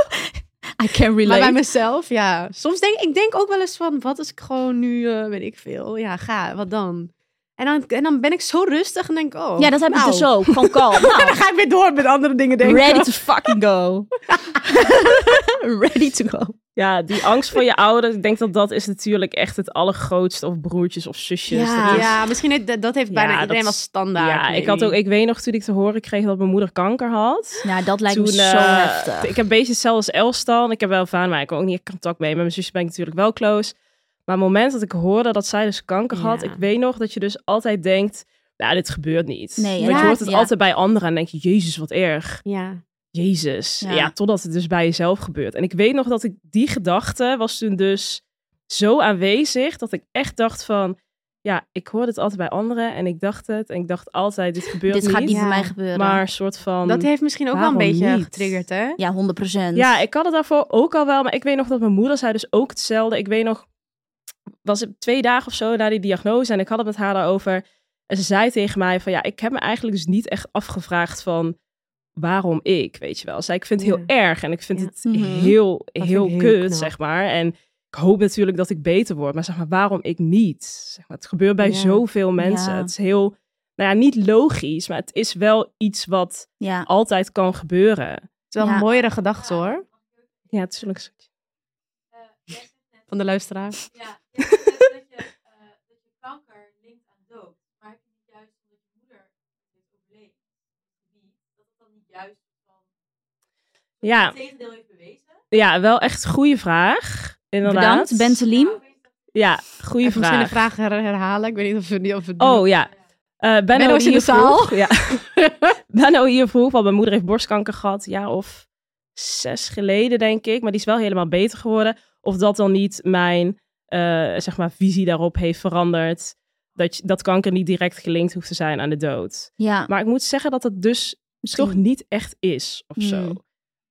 I can relate. Maar bij mezelf, ja. Soms denk ik, denk ook wel eens van, wat als ik gewoon nu, eh, weet ik veel. Ja, ga, wat dan? En dan, en dan ben ik zo rustig en denk ik, oh. Ja, dat heb nou. ik dus ook. Gewoon kalm. En Nou, dan ga ik weer door met andere dingen denken. ready to fucking go. ready to go. Ja, die angst voor je ouders. Ik denk dat dat is natuurlijk echt het allergrootste. Of broertjes of zusjes. Ja, dat, is, ja misschien heeft, dat heeft bijna Ja, iedereen dat wel is- standaard. ja, ik had ook. Ik weet nog toen ik te horen kreeg dat mijn moeder kanker had. Ja, dat lijkt me Toen, zo eh, heftig. Ik heb een beetje hetzelfde als Elstan. Ik heb wel van, maar ik heb ook niet echt contact mee. Met mijn zusje ben ik natuurlijk wel close. Maar het moment dat ik hoorde dat zij dus kanker had, Ja. ik weet nog dat je dus altijd denkt, nou, dit gebeurt niet. Nee, Want ja, je hoort het ja. altijd bij anderen en denk je, jezus, wat erg. Ja. Jezus. Ja. Ja. totdat het dus bij jezelf gebeurt. En ik weet nog dat ik die gedachte was toen dus zo aanwezig, dat ik echt dacht van, ja, ik hoorde het altijd bij anderen en ik dacht het. En ik dacht altijd, dit gebeurt Dit niet. gaat niet Ja. bij mij gebeuren. Maar een soort van... Dat heeft misschien ook wel een waarom beetje niet? getriggerd, hè? Ja, honderd procent. Ja, ik had het daarvoor ook al wel. Maar ik weet nog dat mijn moeder zei dus ook hetzelfde. Ik weet nog, was het twee dagen of zo na die diagnose. En ik had het met haar daarover. En ze zei tegen mij van, ja, ik heb me eigenlijk dus niet echt afgevraagd van waarom ik, weet je wel. Ze zei, ik vind het Ja. heel erg. En ik vind Ja. het Mhm. heel, vind heel ik heel kut, knap. zeg maar. En ik hoop natuurlijk dat ik beter word. Maar zeg maar, waarom ik niet? Zeg maar, het gebeurt bij Ja. zoveel mensen. Ja. Het is heel, nou ja, niet logisch. Maar het is wel iets wat Ja. altijd kan gebeuren. Het is wel Ja. een mooiere gedachte, hoor. Ja, het is natuurlijk een stukje. Van de luisteraar. Ja, je zegt net dat je, eh, dat je kanker linkt aan dood. Maar heb je niet juist omdat je moeder heeft overleefd, die, dat het dan niet juist van Ja. het tegendeel heeft bewezen? Ja, wel echt goede vraag. Inderdaad. Bedankt, Benteliem. Ja, goede Even misschien de vraag. vraag her- herhalen. Ik weet niet of we die of we Oh ja. Eh Benno, Benno is in hier de zaal. vroeg- Ja. Benno hier vroeg, want mijn moeder heeft borstkanker gehad. Ja, of zes geleden, denk ik. Maar die is wel helemaal beter geworden. Of dat dan niet mijn eh, zeg maar, visie daarop heeft veranderd. Dat, je- dat kanker niet direct gelinkt hoeft te zijn aan de dood. Ja. Maar ik moet zeggen dat het dus Misschien- toch niet echt is, of zo. Hmm.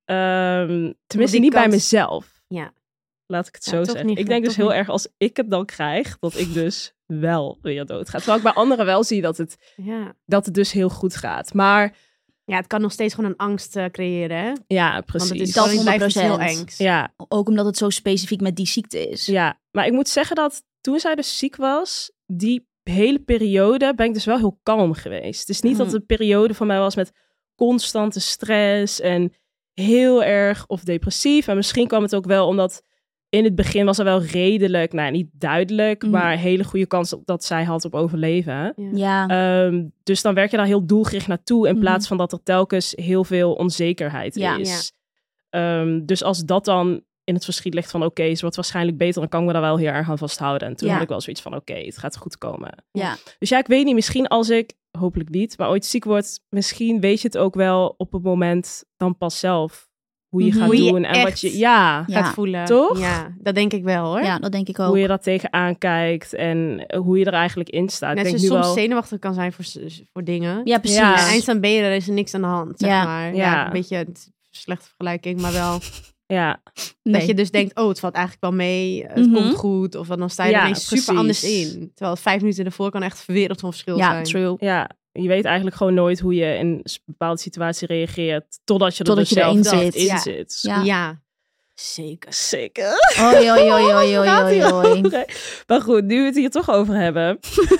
Ehm, tenminste, die niet bij kans- mezelf. Ja. Laat ik het Ja, zo toch zeggen. niet, Ik denk toch dus heel niet. erg als ik het dan krijg, dat ik dus wel weer doodga. Terwijl ik bij anderen wel zie dat het, Ja. dat het dus heel goed gaat. Maar ja, het kan nog steeds gewoon een angst eh, creëren, hè? ja, Want precies. het is Dat gewoon, het blijft iets heel honderd procent. engs. Ja, Ook omdat het zo specifiek met die ziekte is. ja, maar ik moet zeggen dat toen zij dus ziek was, die hele periode ben ik dus wel heel kalm geweest. Het is niet dat Mhm. het een periode van mij was met constante stress en heel erg of depressief. En misschien kwam het ook wel omdat in het begin was er wel redelijk, nou niet duidelijk, Mhm. maar hele goede kans op dat zij had op overleven. Ja. Ehm, dus dan werk je daar heel doelgericht naartoe in Mhm. plaats van dat er telkens heel veel onzekerheid Ja. is. Ehm, dus als dat dan in het verschiet ligt van oké, ze wordt waarschijnlijk beter, dan kan ik me daar wel heel erg aan vasthouden. En toen Ja. had ik wel zoiets van oké, het gaat goed komen. ja. Dus ja, ik weet niet, misschien als ik, hopelijk niet, maar ooit ziek word, misschien weet je het ook wel op het moment dan pas zelf hoe je Mhm. gaat Hoe je doen en echt wat je, ja, Ja. Gaat voelen. Toch? Ja, dat denk ik wel, hoor. Ja, dat denk ik ook. hoe je daar tegenaan kijkt en hoe je er eigenlijk in staat. Net ik denk zoals nu soms wel, zenuwachtig kan zijn voor, s- voor dingen. Ja, precies. Ja. En eindstand ben je, er is er niks aan de hand, zeg Ja. maar. Ja. Ja. Een beetje een slechte vergelijking, maar wel ja, Nee. dat je dus denkt, oh, het valt eigenlijk wel mee, het Mhm. komt goed. Of dan sta je Ja, er ineens super precies. anders in. Terwijl vijf minuten ervoor kan echt een wereld van verschil Ja, zijn. true. ja, je weet eigenlijk gewoon nooit hoe je in een bepaalde situatie reageert, totdat je er Totdat dus je erin zelf zit. in Ja. zit. Ja. Ja, zeker. Zeker. Oei, oei, oei, oei, oei, Gaat oei, hier oei. over? Maar goed, nu we het hier toch over hebben.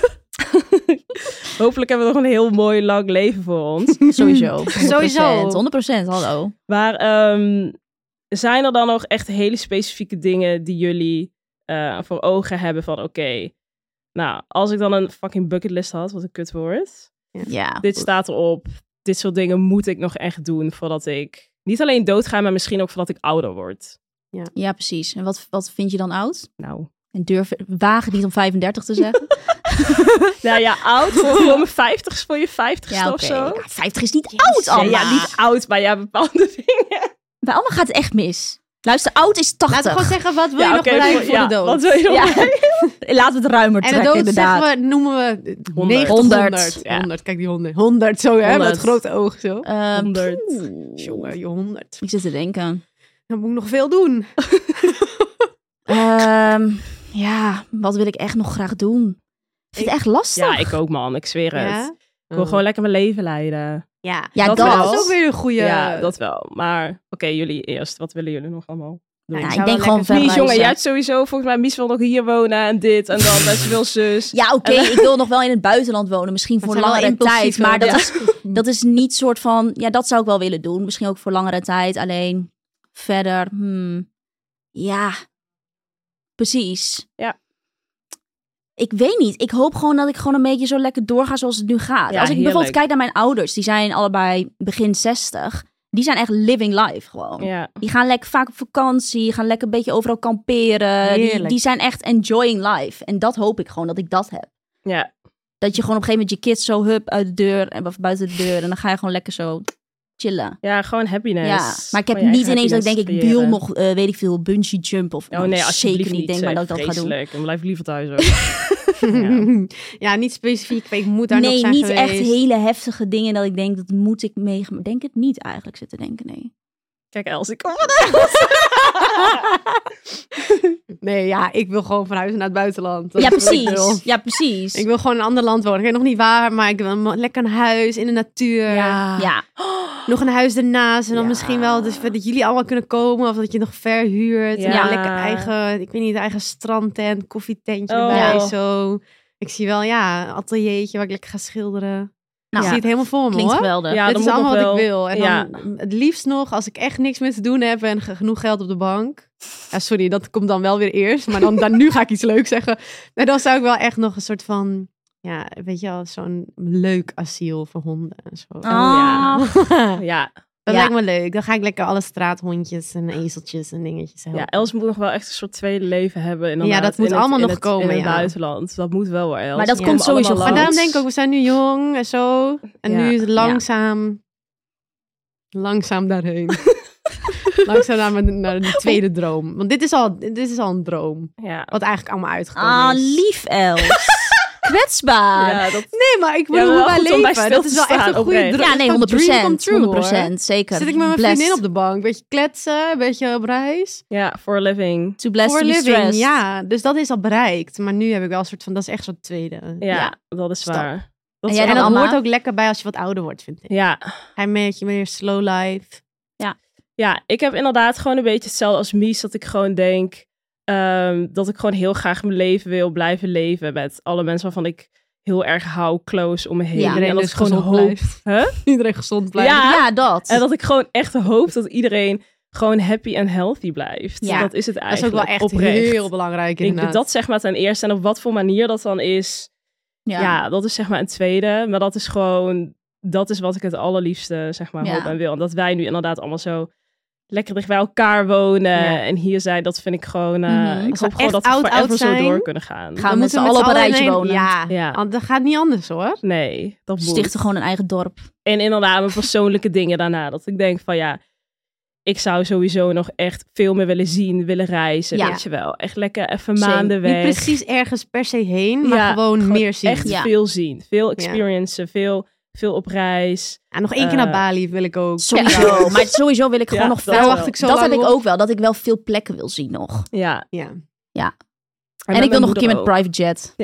Hopelijk hebben we nog een heel mooi lang leven voor ons. Sowieso. honderd procent. Sowieso. honderd procent, hallo. Maar ehm, zijn er dan nog echt hele specifieke dingen die jullie eh, voor ogen hebben van oké, nou, als ik dan een fucking bucketlist had, wat een kutwoord. Ja. Dit staat erop. Dit soort dingen moet ik nog echt doen voordat ik niet alleen doodga, maar misschien ook voordat ik ouder word. Ja, precies. En wat, wat vind je dan oud? Nou, En durf wagen niet om vijfendertig te zeggen. nou ja, oud voor, voor mijn vijftigste, voor je vijftigste Ja, of oké. zo. Ja, vijftig is niet oud, Ja, Anna. ja, niet oud, maar ja, bepaalde dingen. Bij Anna gaat het echt mis. Luister, oud is tachtig. Laten we gewoon zeggen, wat wil je Ja, nog oké, bereiken voor- voor ja, de dood? Wat wil je nog Ja. bereiken? Laten we het ruimer En de trekken, dood inderdaad. zeggen we, noemen we honderd. negentig, honderd. honderd. Ja. honderd, kijk die honderd. honderd, zo hè, met honderd. grote ogen zo. Ehm, honderd. poeh. Jongen, je honderd. Ik zit te denken. Dan moet ik nog veel doen. Ehm, ja, wat wil ik echt nog graag doen? Ik vind het echt lastig. Ja, ik ook man, ik zweer het. Ja? Ik wil gewoon lekker mijn leven leiden. Ja, Ja, dat dat. wel. dat is ook weer een goede... Ja, dat wel. Maar oké, jullie eerst. Wat willen jullie nog allemaal doen? Ja, Ja, ik ik zou denk wel gewoon lekker- verreizen. Mies, jongen, jij hebt sowieso volgens mij, Mies wil nog hier wonen en dit en dan met zoveel zus. Ja, oké, ik wil nog wel in het buitenland wonen. Misschien Maar voor het zijn wel langere tijd. impulsieve- Maar dat, ja. is, dat is niet soort van... Ja, dat zou ik wel willen doen. Misschien ook voor langere tijd. Alleen verder... Hmm, Ja, precies. Ja. Ik weet niet. Ik hoop gewoon dat ik gewoon een beetje zo lekker doorga zoals het nu gaat. Ja, Als ik bijvoorbeeld heerlijk. kijk naar mijn ouders, die zijn allebei begin zestig. Die zijn echt living life gewoon. Ja. Die gaan lekker vaak op vakantie, gaan lekker een beetje overal kamperen. Die, Heerlijk. die zijn echt enjoying life. En dat hoop ik gewoon, dat ik dat heb. Ja. Dat je gewoon op een gegeven moment je kids zo hup uit de deur en of buiten de deur. En dan ga je gewoon lekker zo chillen. Ja, gewoon happiness. Ja, maar ik heb Gewoon je niet eigen ineens dat ik denk, ik happiness wil creëren. nog, eh, weet ik veel, bungee jump of Oh nee, zeker alsjeblieft niet. Denk maar dat ik dat ga doen. Vreselijk. Dan blijf ik liever thuis ook. Ja. ja, niet specifiek. Ik moet daar nog Nee, zijn niet geweest. echt hele heftige dingen dat ik denk, dat moet ik meegemaakt. Denk het niet eigenlijk, zitten denken, nee. Kijk Els, ik kom Nee, ja, ik wil gewoon verhuizen naar het buitenland. Dat Ja, is wat ik wil. precies. Ja, precies. Ik wil gewoon in een ander land wonen. Ik weet nog niet waar, maar ik wil een- lekker een huis in de natuur. Ja. Ja, Nog een huis ernaast. En dan Ja. misschien wel dus dat jullie allemaal kunnen komen. Of dat je nog verhuurt. Ja. En dan lekker eigen, ik weet niet, eigen strandtent, koffietentje Oh. erbij. Ja. Zo. Ik zie wel, ja, een ateliertje waar ik lekker ga schilderen. nou, Ik zie het helemaal voor me, klinkt hoor. geweldig. Ja, Dit dan is moet allemaal nog wat wel- ik wil. En ja. dan het liefst nog, als ik echt niks meer te doen heb en ge- genoeg geld op de bank. Ja, sorry, dat komt dan wel weer eerst. Maar dan, dan nu ga ik iets leuks zeggen. Maar dan zou ik wel echt nog een soort van, ja, weet je wel, zo'n leuk asiel voor honden en zo. Ah. Ja. Dat Ja. lijkt me leuk. Dan ga ik lekker alle straathondjes en ezeltjes en dingetjes helpen. Ja, Els moet nog wel echt een soort tweede leven hebben. Inderdaad, Ja, dat moet in het- allemaal in nog het, komen, In het ja. buitenland. Dat moet wel hoor, Els. Maar dat Die komt komen sowieso allemaal goed. Maar langs. daarom denk ik ook, we zijn nu jong en zo. En Ja. nu is het langzaam, langzaam daarheen. langzaam naar, mijn, naar de tweede droom. Want dit is al, dit is al een droom. Ja. Wat eigenlijk allemaal uitgekomen Ah, is. lief Els. Kwetsbaar. Ja, dat... Nee, maar ik Ja, bedoel, wel hoe wij goed om bij leven. stil Dat is te wel echt staan, een goede oprecht. droom. Ja, nee, Dat honderd is dream come procent. true, honderd hoor. procent. Zeker. Zit ik met mijn Blessed. vriendin op de bank. Beetje kletsen, een beetje op reis. ja, for a living. To bless For to be living, stressed. ja. Dus dat is al bereikt. Maar nu heb ik wel een soort van, dat is echt zo'n tweede. Ja, Ja. dat is Stap. waar. Dat En is jij En dan, dat Alma? hoort ook lekker bij als je wat ouder wordt, vind ik. Ja. Hij een beetje meer slow life. Ja, ik heb inderdaad gewoon een beetje hetzelfde als Mies. Dat ik gewoon denk ehm, dat ik gewoon heel graag mijn leven wil blijven leven. Met alle mensen waarvan ik heel erg hou, close om me heen. Ja. en Iedereen dat dus ik gewoon gezond hoop. blijft. Huh? Iedereen gezond blijft. Ja. Ja, dat. En dat ik gewoon echt hoop dat iedereen gewoon happy en healthy blijft. Ja. Dat is het Dat is ook eigenlijk. wel echt oprecht. heel belangrijk Ik denk inderdaad. dat zeg maar ten eerste. En op wat voor manier dat dan is. ja. Ja, dat is zeg maar een tweede. Maar dat is gewoon, dat is wat ik het allerliefste zeg maar Ja. hoop en wil. En dat wij nu inderdaad allemaal zo lekker dicht bij elkaar wonen Ja. en hier zijn, dat vind ik gewoon, uh, Mhm. ik Als we hoop gewoon echt dat we oud, forever oud zo zijn, door kunnen gaan. Gaan we Dan met z'n moeten allen op een allen rijtje in één- wonen. Ja, Ja. want dat gaat niet anders hoor. Nee, dat moet. Stichten gewoon een eigen dorp. En inderdaad mijn persoonlijke dingen daarna. Dat ik denk van ja, ik zou sowieso nog echt veel meer willen zien, willen reizen, Ja. weet je wel. Echt lekker even Same. maanden Niet weg. precies ergens per se heen, maar Ja, gewoon, gewoon meer zien. Echt Ja. veel zien. Veel experiencen, veel, veel op reis. Ja, nog één keer naar Eh, Bali wil ik ook. Sowieso. Maar sowieso wil ik gewoon Ja, nog dat veel. wel. wacht ik zo dat lang heb ik op. ook wel. Dat ik wel veel plekken wil zien nog. Ja. Ja. En, met ik wil mijn nog een keer met moeder ook. private jet.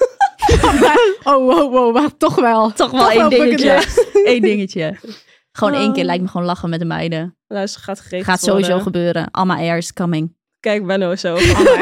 oh, wow, wow, maar toch wel. Toch wel Toch één wel dingetje. bucketlist. Eén dingetje. Gewoon één keer Oh. lijkt me gewoon lachen met de meiden. Luister, gaat geregeld Gaat sowieso worden. gebeuren. Alma Air is coming. Kijk, Benno zo.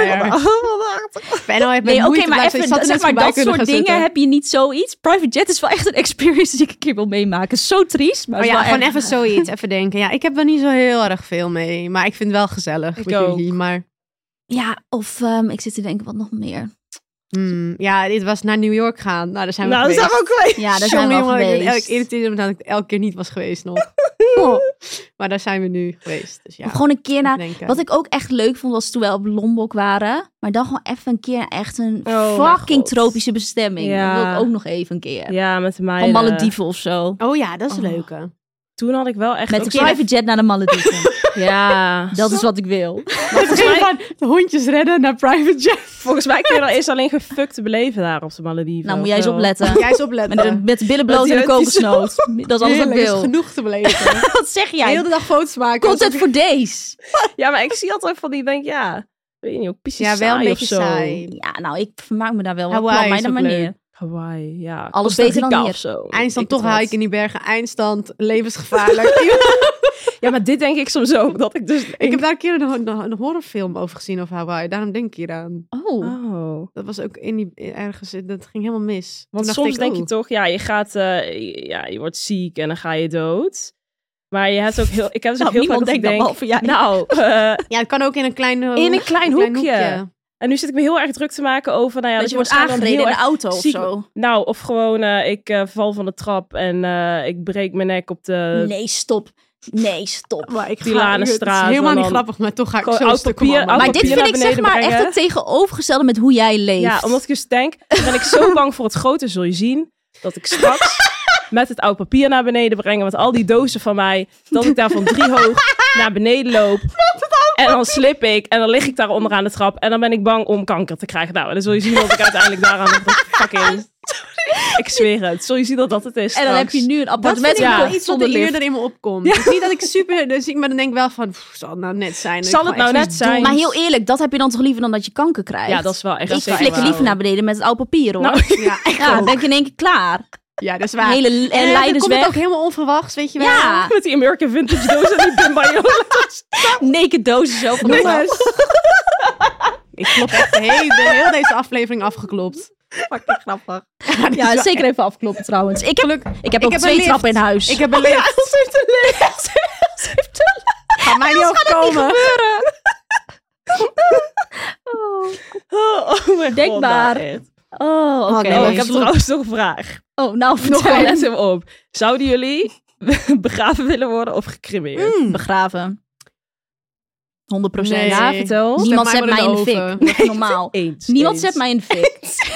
Benno heeft met Nee, oké, moeite maar blijven- even, ik zat er zeg net maar, voorbij dat kunnen soort gaan dingen zitten. heb je niet zoiets. Private jet is wel echt een experience die ik een keer wil meemaken. Zo triest, maar Oh het ja, is wel gewoon echt- even zoiets, even denken. Ja, ik heb er niet zo heel erg veel mee, maar ik vind het wel gezellig Ik met ook. jullie. Maar Ja, of ehm, ik zit te denken, wat nog meer? hmm, ja, dit was naar New York gaan. Nou, daar zijn we Nou, daar geweest. zijn we ook geweest. Ja, daar zijn we Jongen, al jongen, ik- geweest. Ik irriteerde me dat ik elke keer niet was geweest nog. Oh. Maar daar zijn we nu geweest. Dus ja, Of gewoon een keer even naar... denken. Wat ik ook echt leuk vond, was toen we op Lombok waren. Maar dan gewoon even een keer echt een Oh, mijn fucking God. tropische bestemming. Ja. Dat wil ik ook nog even een keer. Ja, met de Van meiden. Malediven of zo. Oh ja, dat is Oh. een leuke. Toen had ik wel echt Met ook een zo'n- private jet naar de Malediven. Ja. Dat is wat ik wil. volgens mij, Van de hondjes redden naar private jet. volgens mij kun je dan eerst alleen gefukt te beleven daar op de Malediven. Nou, moet of jij eens zo. opletten. Jij is opletten. Met de, met de billen bloot Dat en de die- kokosnoot. Dat is alles wat ik Heerlijk, is wil. genoeg te beleven. Wat zeg De jij? hele dag foto's maken. Content voor days. Ja, maar ik zie altijd van die, denk ja, weet je niet, ook pissie Ja, wel een saai beetje of zo. saai. Ja, nou, ik vermaak me daar wel. Wat Hawaii op is mijn ook manier. leuk. Hawaii, ja. Alles Costa beter dan Rica hier. of zo. Eindstand Ik toch het hike wat. in die bergen. Eindstand levensgevaarlijk. Ja, maar dit denk ik soms ook. Dat ik dus Ik heb daar een keer een, een, een horrorfilm over gezien over Hawaii. Daarom denk ik hier aan. Oh. Oh. Dat was ook in die, ergens, dat ging helemaal mis. Want Toen dacht soms ik, denk oh. je toch, ja, je gaat, eh, ja, je wordt ziek en dan ga je dood. Maar je hebt ook heel... Ik heb dus ook Nou, heel vaak niemand dat ik denkt dat denk... behalve jij. Nou, eh, Ja, het kan ook in een klein, uh, in een klein hoekje. En nu zit ik me heel erg druk te maken over... Nou ja, dat je wordt wordt aangereden in de erg auto of ziek- zo. Nou, of gewoon uh, ik uh, val van de trap en uh, ik breek mijn nek op de Nee, stop. Nee, stop. Maar ik Pilanenstraat. Het is helemaal en niet dan grappig, maar toch ga ik gewoon zo oud stuk papier- om allemaal. oud Maar dit papier vind ik naar zeg maar beneden echt het brengen. tegenovergestelde met hoe jij leeft. Ja, omdat ik dus denk, dan ben ik zo bang voor het grote, zul je zien, dat ik straks met het oud papier naar beneden breng, met al die dozen van mij, dat ik daar van drie hoog naar beneden loop. En dan slip ik en dan lig ik daar onderaan de trap en dan ben ik bang om kanker te krijgen. Nou, dan zul je zien dat ik uiteindelijk daaraan fucking... Ik zweer het. Zul je zien dat dat het is En dan heb straks. je nu een Dat appartement vind ik Ja. wel gekocht iets wat zonder er lift. eerder in me opkomt. Het is niet dat ik super dus ziek ben, maar dan denk ik wel van, pff, zal het nou net zijn? Zal het nou net zijn? Maar heel eerlijk, dat heb je dan toch liever dan dat je kanker krijgt? Ja, dat is wel echt Ik zeker flikker waar. liever naar beneden met het oud papier, hoor. Nou, Ja, ik ja, dan ook. ben ik in één keer klaar. Ja, dat is De waar. hele en en dan leiders komt het ook weg. helemaal onverwachts, weet je wel? Ja, met die American Vintage doos en die Bimba. naked dozen zo van de Jongens. Ik klop echt de hele, de hele deze aflevering afgeklopt. fucking grappig. Ja, dit is Ja, wel zeker even afkloppen trouwens. Ik heb, Geluk- ik heb Ik ook heb twee een lift. trappen in huis. Ik heb een lift. Ze heeft een lift. Ze heeft een lift. Gaat mij niet overkomen. Oh, Oh, oh mijn Denk god. maar. nou, echt. oh oké. nee, Oh, maar ik heb sloep. trouwens nog een vraag. Oh, nou Nog vertel. wel, let hem op. Zouden jullie begraven willen worden of gecremeerd? Mm. Begraven. honderd procent. Nee. Ja, vertel. Stem Niemand mij zet maar mij in in de de oven. fik. Dat is normaal. Eens. Niemand eens. zet mij in de fik.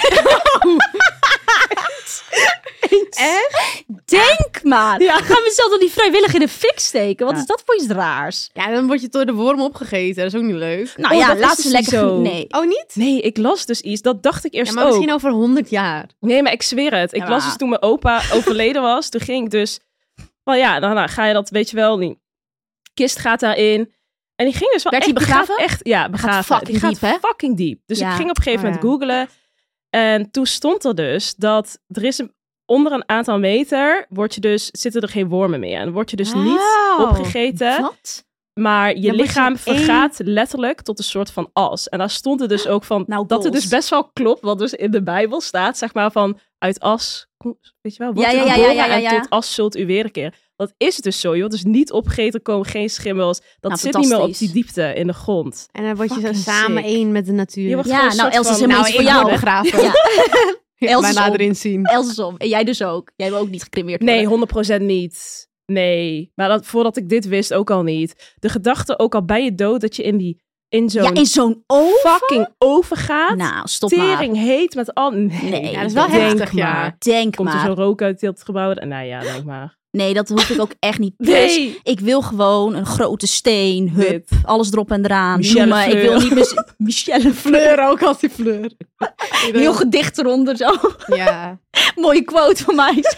Echt? Denk maar. Ja. Ik ga mezelf dan niet vrijwillig in de fik steken. Wat Ja. is dat voor iets raars? Ja, dan word je door de worm opgegeten. Dat is ook niet leuk. Nou Oh, ja, dat is laat dus ze lekker... niet zo. Nee. Oh, niet? Nee, ik las dus iets. Dat dacht ik eerst Ja, maar ook. misschien over honderd jaar. Nee, maar ik zweer het. Ik Ja, las maar- dus toen mijn opa overleden was. Toen ging ik dus... Wel ja, dan nou, ga je dat, weet je wel, die kist gaat daarin. En die ging dus wel Werd echt... die gaat begraven? Echt, ja, begraven. fucking die gaat diep, hè? fucking diep. Dus Ja. ik ging op een gegeven Oh, moment ja. googlen. En toen stond er dus dat er is een, onder een aantal meter wordt je dus, zitten er geen wormen meer. En dan word je dus niet Wauw. opgegeten. Wat? Maar je Dan word je lichaam één- vergaat letterlijk tot een soort van as. En daar stond er dus ook van Nou, dat het goals. dus best wel klopt, wat dus in de Bijbel staat, zeg maar van uit as, kom- weet je wel, wordt Ja, u ja, ja, geboren ja, ja, ja. en tot as zult u weerkeren. Dat is dus zo, joh. Dus niet opgegeten, komen geen schimmels. Dat Nou, zit niet meer op fantastisch. die diepte in de grond. En dan word je zo Fucking samen sick. één met de natuur. Je wordt Ja, gewoon een nou, soort Els is van- helemaal nou, iets ik voor jou. word begraven. Ja. Ja, Els mij is later om. inzien. Els is om. En jij dus ook. Jij wil ook niet gecremeerd worden. Nee, honderd procent niet. Nee. Maar dat, voordat ik dit wist, ook al niet. De gedachte ook al bij je dood, dat je in die in zo'n Ja, in zo'n oven? fucking oven gaat. Nou, stop maar. Tering heet met al... Nee, Nee, Ja, dat is wel denk heftig, ja. maar. Denk Komt er maar. zo'n rook uit het gebouw? En nou ja, denk maar. Nee, dat hoef ik ook echt niet. Plus, Nee. ik wil gewoon een grote steen, hup, Dit. alles erop en eraan. Michelle Bloemen. Ik Fleur. wil niet meer... Michelle Fleur. Fleur ook als die fleur. Heel gedicht eronder, zo. Ja. Mooie quote van mij, zo.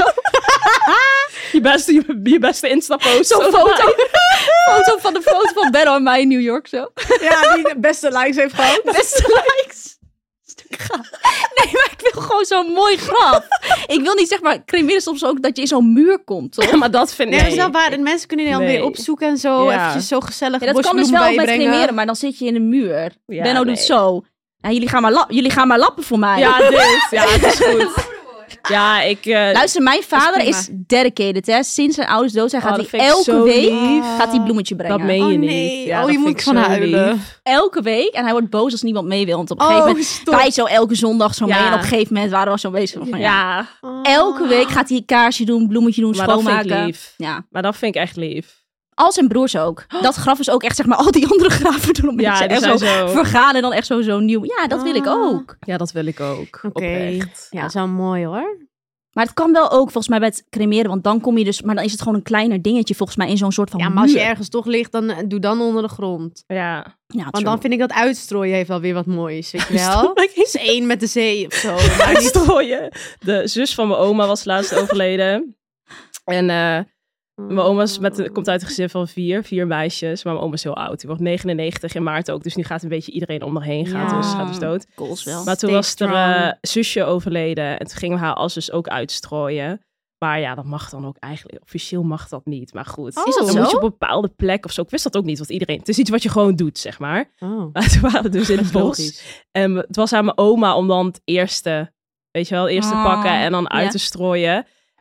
Je beste, je, je beste Insta-post. Zo'n foto. Foto van de foto van Benno en mij in New York, zo. Ja, die de beste likes heeft gehad. Beste likes. Stuk gaaf. Nee, maar ik wil gewoon zo'n mooi graf. Ik wil niet, zeg maar, cremeren soms ook dat je in zo'n muur komt, toch? Ja, maar dat vind ik... Nee, dat is wel waar. En mensen kunnen die dan Nee. weer opzoeken en zo. Ja. Eventjes zo gezellig Ja, dat kan dus bosbloemen wel met bijbrengen. cremeren, maar dan zit je in een muur. Ja, Benno nee. doet zo. Ja, jullie, gaan maar lap- jullie gaan maar lappen voor mij. Ja, dit. Ja, het is goed. Ja, ik... eh, Luister, mijn vader prima. is, dedicated, hè. Sinds zijn ouders dood zijn, Oh, gaat dat hij vind ik elke zo week lief. gaat hij bloemetje brengen. dat meen Oh, je nee. niet. Ja, Oh, dat je vind moet ik van zo huilen. lief. Elke week. En hij wordt boos als niemand mee wil. Want op een gegeven Oh, moment stop. ga je zo elke zondag zo mee. Ja. En op een gegeven moment waren we zo bezig van, ja. Ja, Elke week gaat hij een kaarsje doen, bloemetje doen, maar dat vind ik schoonmaken. lief. Ja. Maar dat vind ik echt lief. Al zijn broers ook. Dat graf is ook echt, zeg maar, al die andere graven doen. Omdat Ja, ze die echt zijn zo, zo- vergaan en dan echt zo, zo nieuw. Ja, dat wil ik Ah. ook. Ja, dat wil ik ook. Oké. Oprecht. Ja, dat is wel mooi hoor. Maar het kan wel ook, volgens mij, bij het cremeren. Want dan kom je dus... Maar dan is het gewoon een kleiner dingetje, volgens mij, in zo'n soort van Ja, maar als je muur. ergens toch ligt, dan eh, doe dan onder de grond. Ja. Ja, Want dan vind ik dat uitstrooien heeft wel weer wat moois, weet je wel? Like, Het is één met de zee of zo. Maar niet... uitstrooien. De zus van mijn oma was laatst overleden. En eh, mijn oma is met, komt uit een gezin van vier, vier meisjes. Maar mijn oma is heel oud. Die wordt negenennegentig in maart ook. Dus nu gaat een beetje iedereen om haar heen. Gaat, Ja. dus gaat dus dood. Goals wel. Maar toen Stay was er strong. eh, zusje overleden. En toen gingen we haar as dus ook uitstrooien. Maar ja, dat mag dan ook eigenlijk. Officieel mag dat niet. Maar goed. Oh. Is dat Dan zo? moet je op een bepaalde plek of zo. Ik wist dat ook niet. Want iedereen... Het is iets wat je gewoon doet, zeg maar. Oh. Maar toen waren we dus in het bos. Logisch. En het was aan mijn oma om dan het eerste, weet je wel, het eerste Oh, pakken en dan uit ja. te strooien.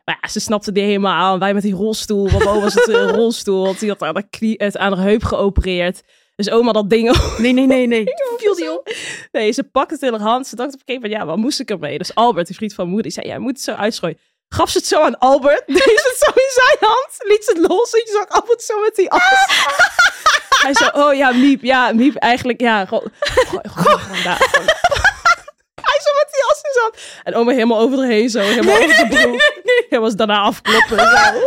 Maar ja, ze snapte die helemaal aan. Wij met die rolstoel. Want oma was het een rolstoel. Want die had aan de, knie, het aan de heup geopereerd. Dus oma dat ding ook. Nee, nee, nee, nee. Viel die op? Nee, ze pakte het in haar hand. Ze dacht op een gegeven moment, ja, wat moest ik ermee? Dus Albert, die vriend van moeder, die zei, ja, je moet het zo uitstrooien. Gaf ze het zo aan Albert. Deed ze het zo in zijn hand. Liet ze het los. En je zag Albert zo met die as. Hij zei, oh ja, Miep. Ja, Miep, eigenlijk, ja. Gewoon, gewoon, gewoon, gewoon daar. Gewoon. Hij zo met die as in zijn hand. En oma helemaal over erheen zo. Helemaal over de broek. Nee, nee, nee. Helemaal daarna afkloppen. Zo.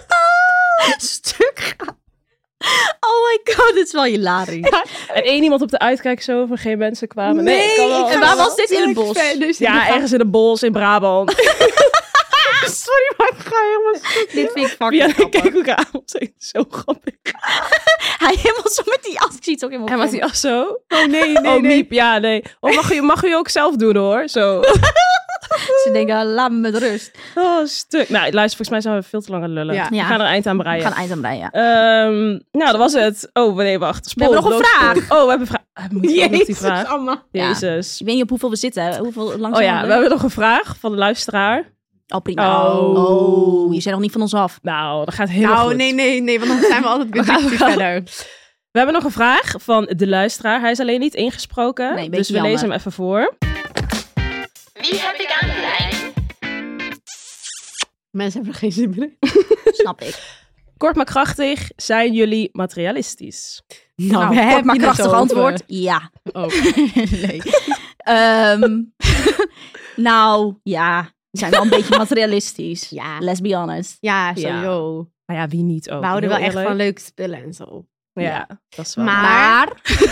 Stuk. Oh my god, dit is wel hilarisch. Ja. En één iemand op de uitkijk zo van geen mensen kwamen. Nee, Nee, kan wel. En waar was dit in het bos? Dus Ja, ergens in de bos in Brabant. Sorry, maar ik ga helemaal... Dit vind ik fucking Ja, ik grappig. kijk ook aan. Het is zo grappig. Hij helemaal zo met die as. Ik zie het ook helemaal En was voor hij me. af zo? Oh, nee, nee, Oh, nee. Miep, ja, nee. Oh, mag je, mag je ook zelf doen, hoor. Zo. Ze denken, laat me met rust. Oh, stuk. Nou, luister, volgens mij zijn we veel te lang aan het lullen. Ja. We Ja. gaan er een eind aan We breien. gaan eind aan breien. Ehm, nou, dat was het. Oh, nee, wacht. We hebben nog een Spoor, vraag. Oh, we hebben een vraag. Ah, moet ik ook nog die vraag? Anna. Ja. Jezus. Ik weet niet op hoeveel we zitten. Hoeveel lang Oh zijn ja, we hebben nog een vraag van de luisteraar. Oh, prima. Oh. Oh, je zijn nog niet van ons af. Nou, dat gaat helemaal Nou, goed. nee, nee, nee, want dan zijn we altijd weer gaan drie wel. verder. We hebben nog een vraag van de luisteraar. Hij is alleen niet ingesproken. Nee, een dus beetje we jammer. lezen hem even voor. Wie heb ik aan de lijn? Mensen hebben er geen zin meer in. Snap ik. Kort maar krachtig, zijn jullie materialistisch? Nou, Nou, we kort hebben maar het krachtig over. antwoord. Ja. Oh. Nee. Ehm, nou, ja. We zijn wel een beetje materialistisch. Ja. Let's be honest. Ja, sowieso. Maar ja, wie niet ook? We houden wel Heel echt eerlijk. van leuke spullen en zo. Ja, dat is wel. Maar- Maar...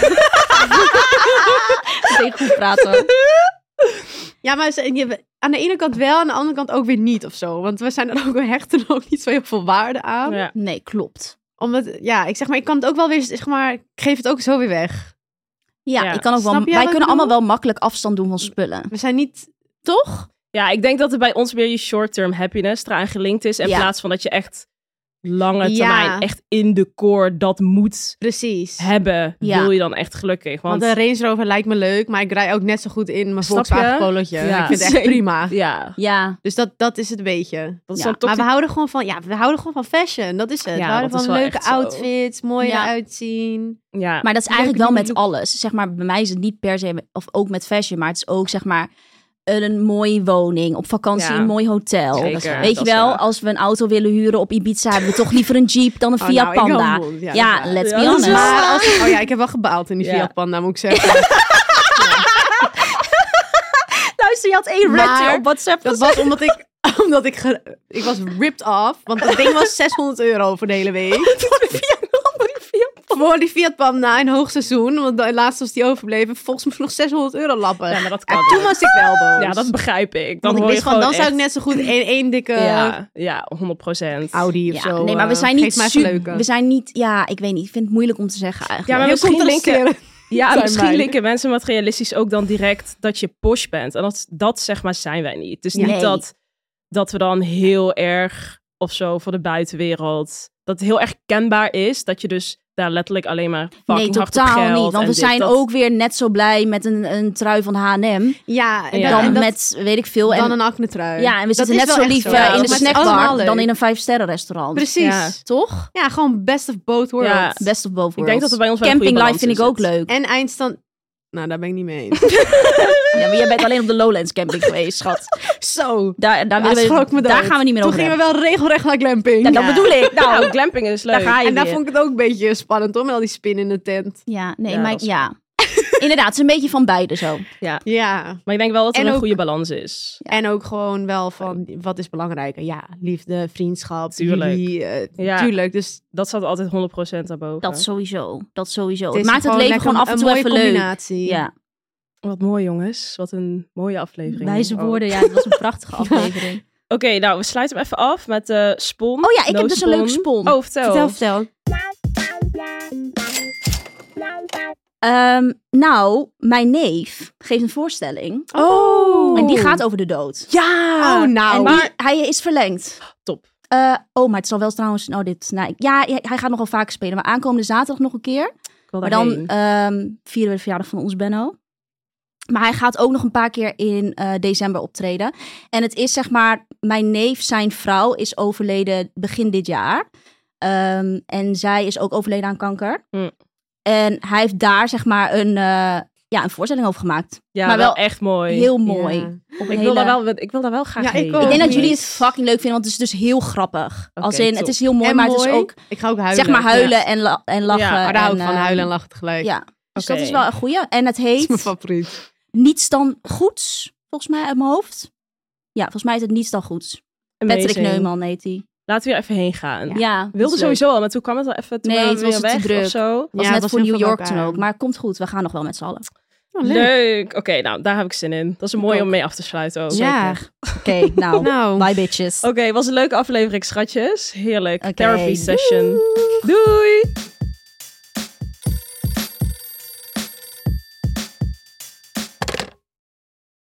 Tegen goed praten. Ja, maar ze- je- aan de ene kant wel, aan de andere kant ook weer niet of zo. Want we zijn er ook, we hechten er ook niet zo heel veel waarde aan. Ja. Nee, klopt. Omdat, ja, ik zeg maar, ik kan het ook wel weer, zeg maar, ik geef het ook zo weer weg. Ja, Ja. ik kan ook wel. Snap je Wij wat ik kunnen allemaal bedoel? wel makkelijk afstand doen van spullen. We zijn niet, Toch? Ja, ik denk dat er bij ons meer je short-term happiness eraan gelinkt is. In Ja. plaats van dat je echt lange Ja. termijn, echt in de core dat moet precies. hebben, Ja. wil je dan echt gelukkig. Want, Want een Range Rover lijkt me leuk, maar ik rij ook net zo goed in mijn Snap je? Volkswagen Polootje. Ja. Ik vind het echt Zeker. prima. ja, Ja. Dus dat, dat is het een beetje. dat is Ja, dan toch Maar we die- houden gewoon van, ja, we houden gewoon van fashion. Dat is het. Ja, we houden dat is van wel leuke echt zo. outfits, mooi Ja. eruit zien. ja. Maar dat is Leuke eigenlijk wel met look. alles. Zeg maar, bij mij is het niet per se, of ook met fashion, maar het is ook zeg maar een, een mooie woning, op vakantie Ja. een mooi hotel. Zeker, Weet dat je is wel, waar. als we een auto willen huren op Ibiza, hebben we toch liever een Jeep dan een Oh, Fiat nou, ik Panda. wel, Ja, ja, dat is waar. let's Ja, be dat is honest. waar. Maar als, oh ja, ik heb wel gebaald in die Ja. Fiat Panda, moet ik zeggen. Luister, je had één Maar redje op WhatsApp. Dat was omdat ik, omdat ik, ge- ik was ripped off. Want dat ding was zeshonderd euro voor de hele week. Voor die Fiat Panda in hoogseizoen. Want de- laatst was die overbleven. Volgens mij nog zeshonderd euro lappen. Ja, maar dat En kan. toen was ik wel boos. Ja, dat begrijp ik. Dan Want ik hoor je wist van, gewoon dan zou ik echt- net zo goed één, één dikke Ja, ja, honderd procent. Audi of Ja, zo. nee, maar we eh, zijn geef niet mij even super, leuke. we zijn niet, ja, ik weet niet, ik vind het moeilijk om te zeggen Ja, eigenlijk. maar Je misschien komt linken, linken. ja, zijn misschien wij. linken mensen materialistisch ook dan direct dat je posh bent. En dat, dat zeg maar zijn wij niet. Dus niet Nee. dat, dat we dan heel erg of zo voor de buitenwereld, dat het heel erg kenbaar is dat je dus daar letterlijk alleen maar fucking Nee, hard op totaal geld niet. Want en we dit, zijn dat- ook weer net zo blij met een, een trui van H en M. Ja, en Ja. dan, Dan en dat- met, weet ik veel. dan En, een acne trui. ja, en we Dat zitten is net wel zo echt lief zo. eh, Ja, in de maar het is allemaal snackbar leuk. dan in een vijfsterren restaurant. Precies. Ja. Toch? Ja, gewoon best of both worlds. Ja. Best of both worlds. Ik denk dat er bij ons wel een Camping goede life vind ik ook balans leuk. En eindstand... Nou, daar ben ik niet mee eens. Ja, maar jij bent alleen op de Lowlands camping geweest, schat. Zo. Daar, daar, Ja, willen we, schrok me daar dood. gaan we niet meer Toen over gingen we hebben. wel regelrecht naar glamping. Ja, dat bedoel ik. Nou, Nou, glamping is leuk. daar ga je en daar weer. vond ik het ook een beetje spannend hoor, met al die spin in de tent. Ja, nee, Ja, maar dat is- ja. Inderdaad, het is een beetje van beide zo. Ja. Maar ik denk wel dat er En een ook- goede balans is. En ook gewoon wel van, wat is belangrijker? Ja, liefde, vriendschap, Tuurlijk. jullie, eh, Ja. tuurlijk. Dus Dat staat altijd honderd procent daarboven. Dat sowieso. Dat sowieso. het Het, is maakt het gewoon leven lekker gewoon af en een toe mooie even leuk. combinatie. Ja, Wat mooi jongens. Wat een mooie aflevering. wijze Oh. woorden. Ja, het was een prachtige aflevering. Oké, nou, we sluiten hem even af met de spon. Oh ja, ik No heb dus een leuke spon. Oh, vertel. Vertel, vertel. Ehm, nou, mijn neef geeft een voorstelling. Oh. En die gaat over de dood. Ja. Oh, nou. En maar- die- hij is verlengd. Top. Eh, oh, maar het zal wel trouwens... Nou, dit, nou, ik- ja, hij gaat nogal vaker spelen. Maar aankomende zaterdag nog een keer. Ik wil Maar dan daarheen. ehm, vieren we de verjaardag van ons Benno. Maar hij gaat ook nog een paar keer in uh, december optreden. En het is zeg maar, mijn neef, zijn vrouw, is overleden begin dit jaar. Um, en zij is ook overleden aan kanker. Mm. En hij heeft daar zeg maar een, uh, ja, een voorstelling over gemaakt. Ja, maar wel, wel echt mooi. Heel mooi. Ja. Op een Ik, hele... wil daar wel, ik wil daar wel graag Ja, heen. ik Ik ook. denk dat Niet. jullie het fucking leuk vinden, want het is dus heel grappig. Oké, Als in, top. het is heel mooi, En maar het mooi. is ook, Ik ga ook huilen. zeg maar, huilen Ja. en, la- en lachen. Ja, Maar daar hou ik en, van, uh, huilen en lachen tegelijk. Ja, dus Oké. dat is wel een goeie. En het Dat is heet mijn favoriet. Niets dan Goeds, volgens mij uit mijn hoofd. Ja, volgens mij is het Niets dan Goeds. Amazing. Patrick Neumann heet hij. Laten we er even heen gaan. Ja, Ja. dat Wilde is sowieso al, maar toen kwam het al even. Toen Nee, waren we het was weer te weg druk. of zo. Was Ja, net was voor heel New veel York bij toen elkaar. ook. Maar het komt goed, we gaan nog wel met z'n allen. Oh, leuk. Leuk. Oké, nou, daar heb ik zin in. Dat is een mooie ook. om mee af te sluiten ook. Ja. Zeker. Oké, nou, Nou. bye bitches. Oké, was een leuke aflevering, schatjes. Heerlijk. Oké, Therapy doei. session. Doei!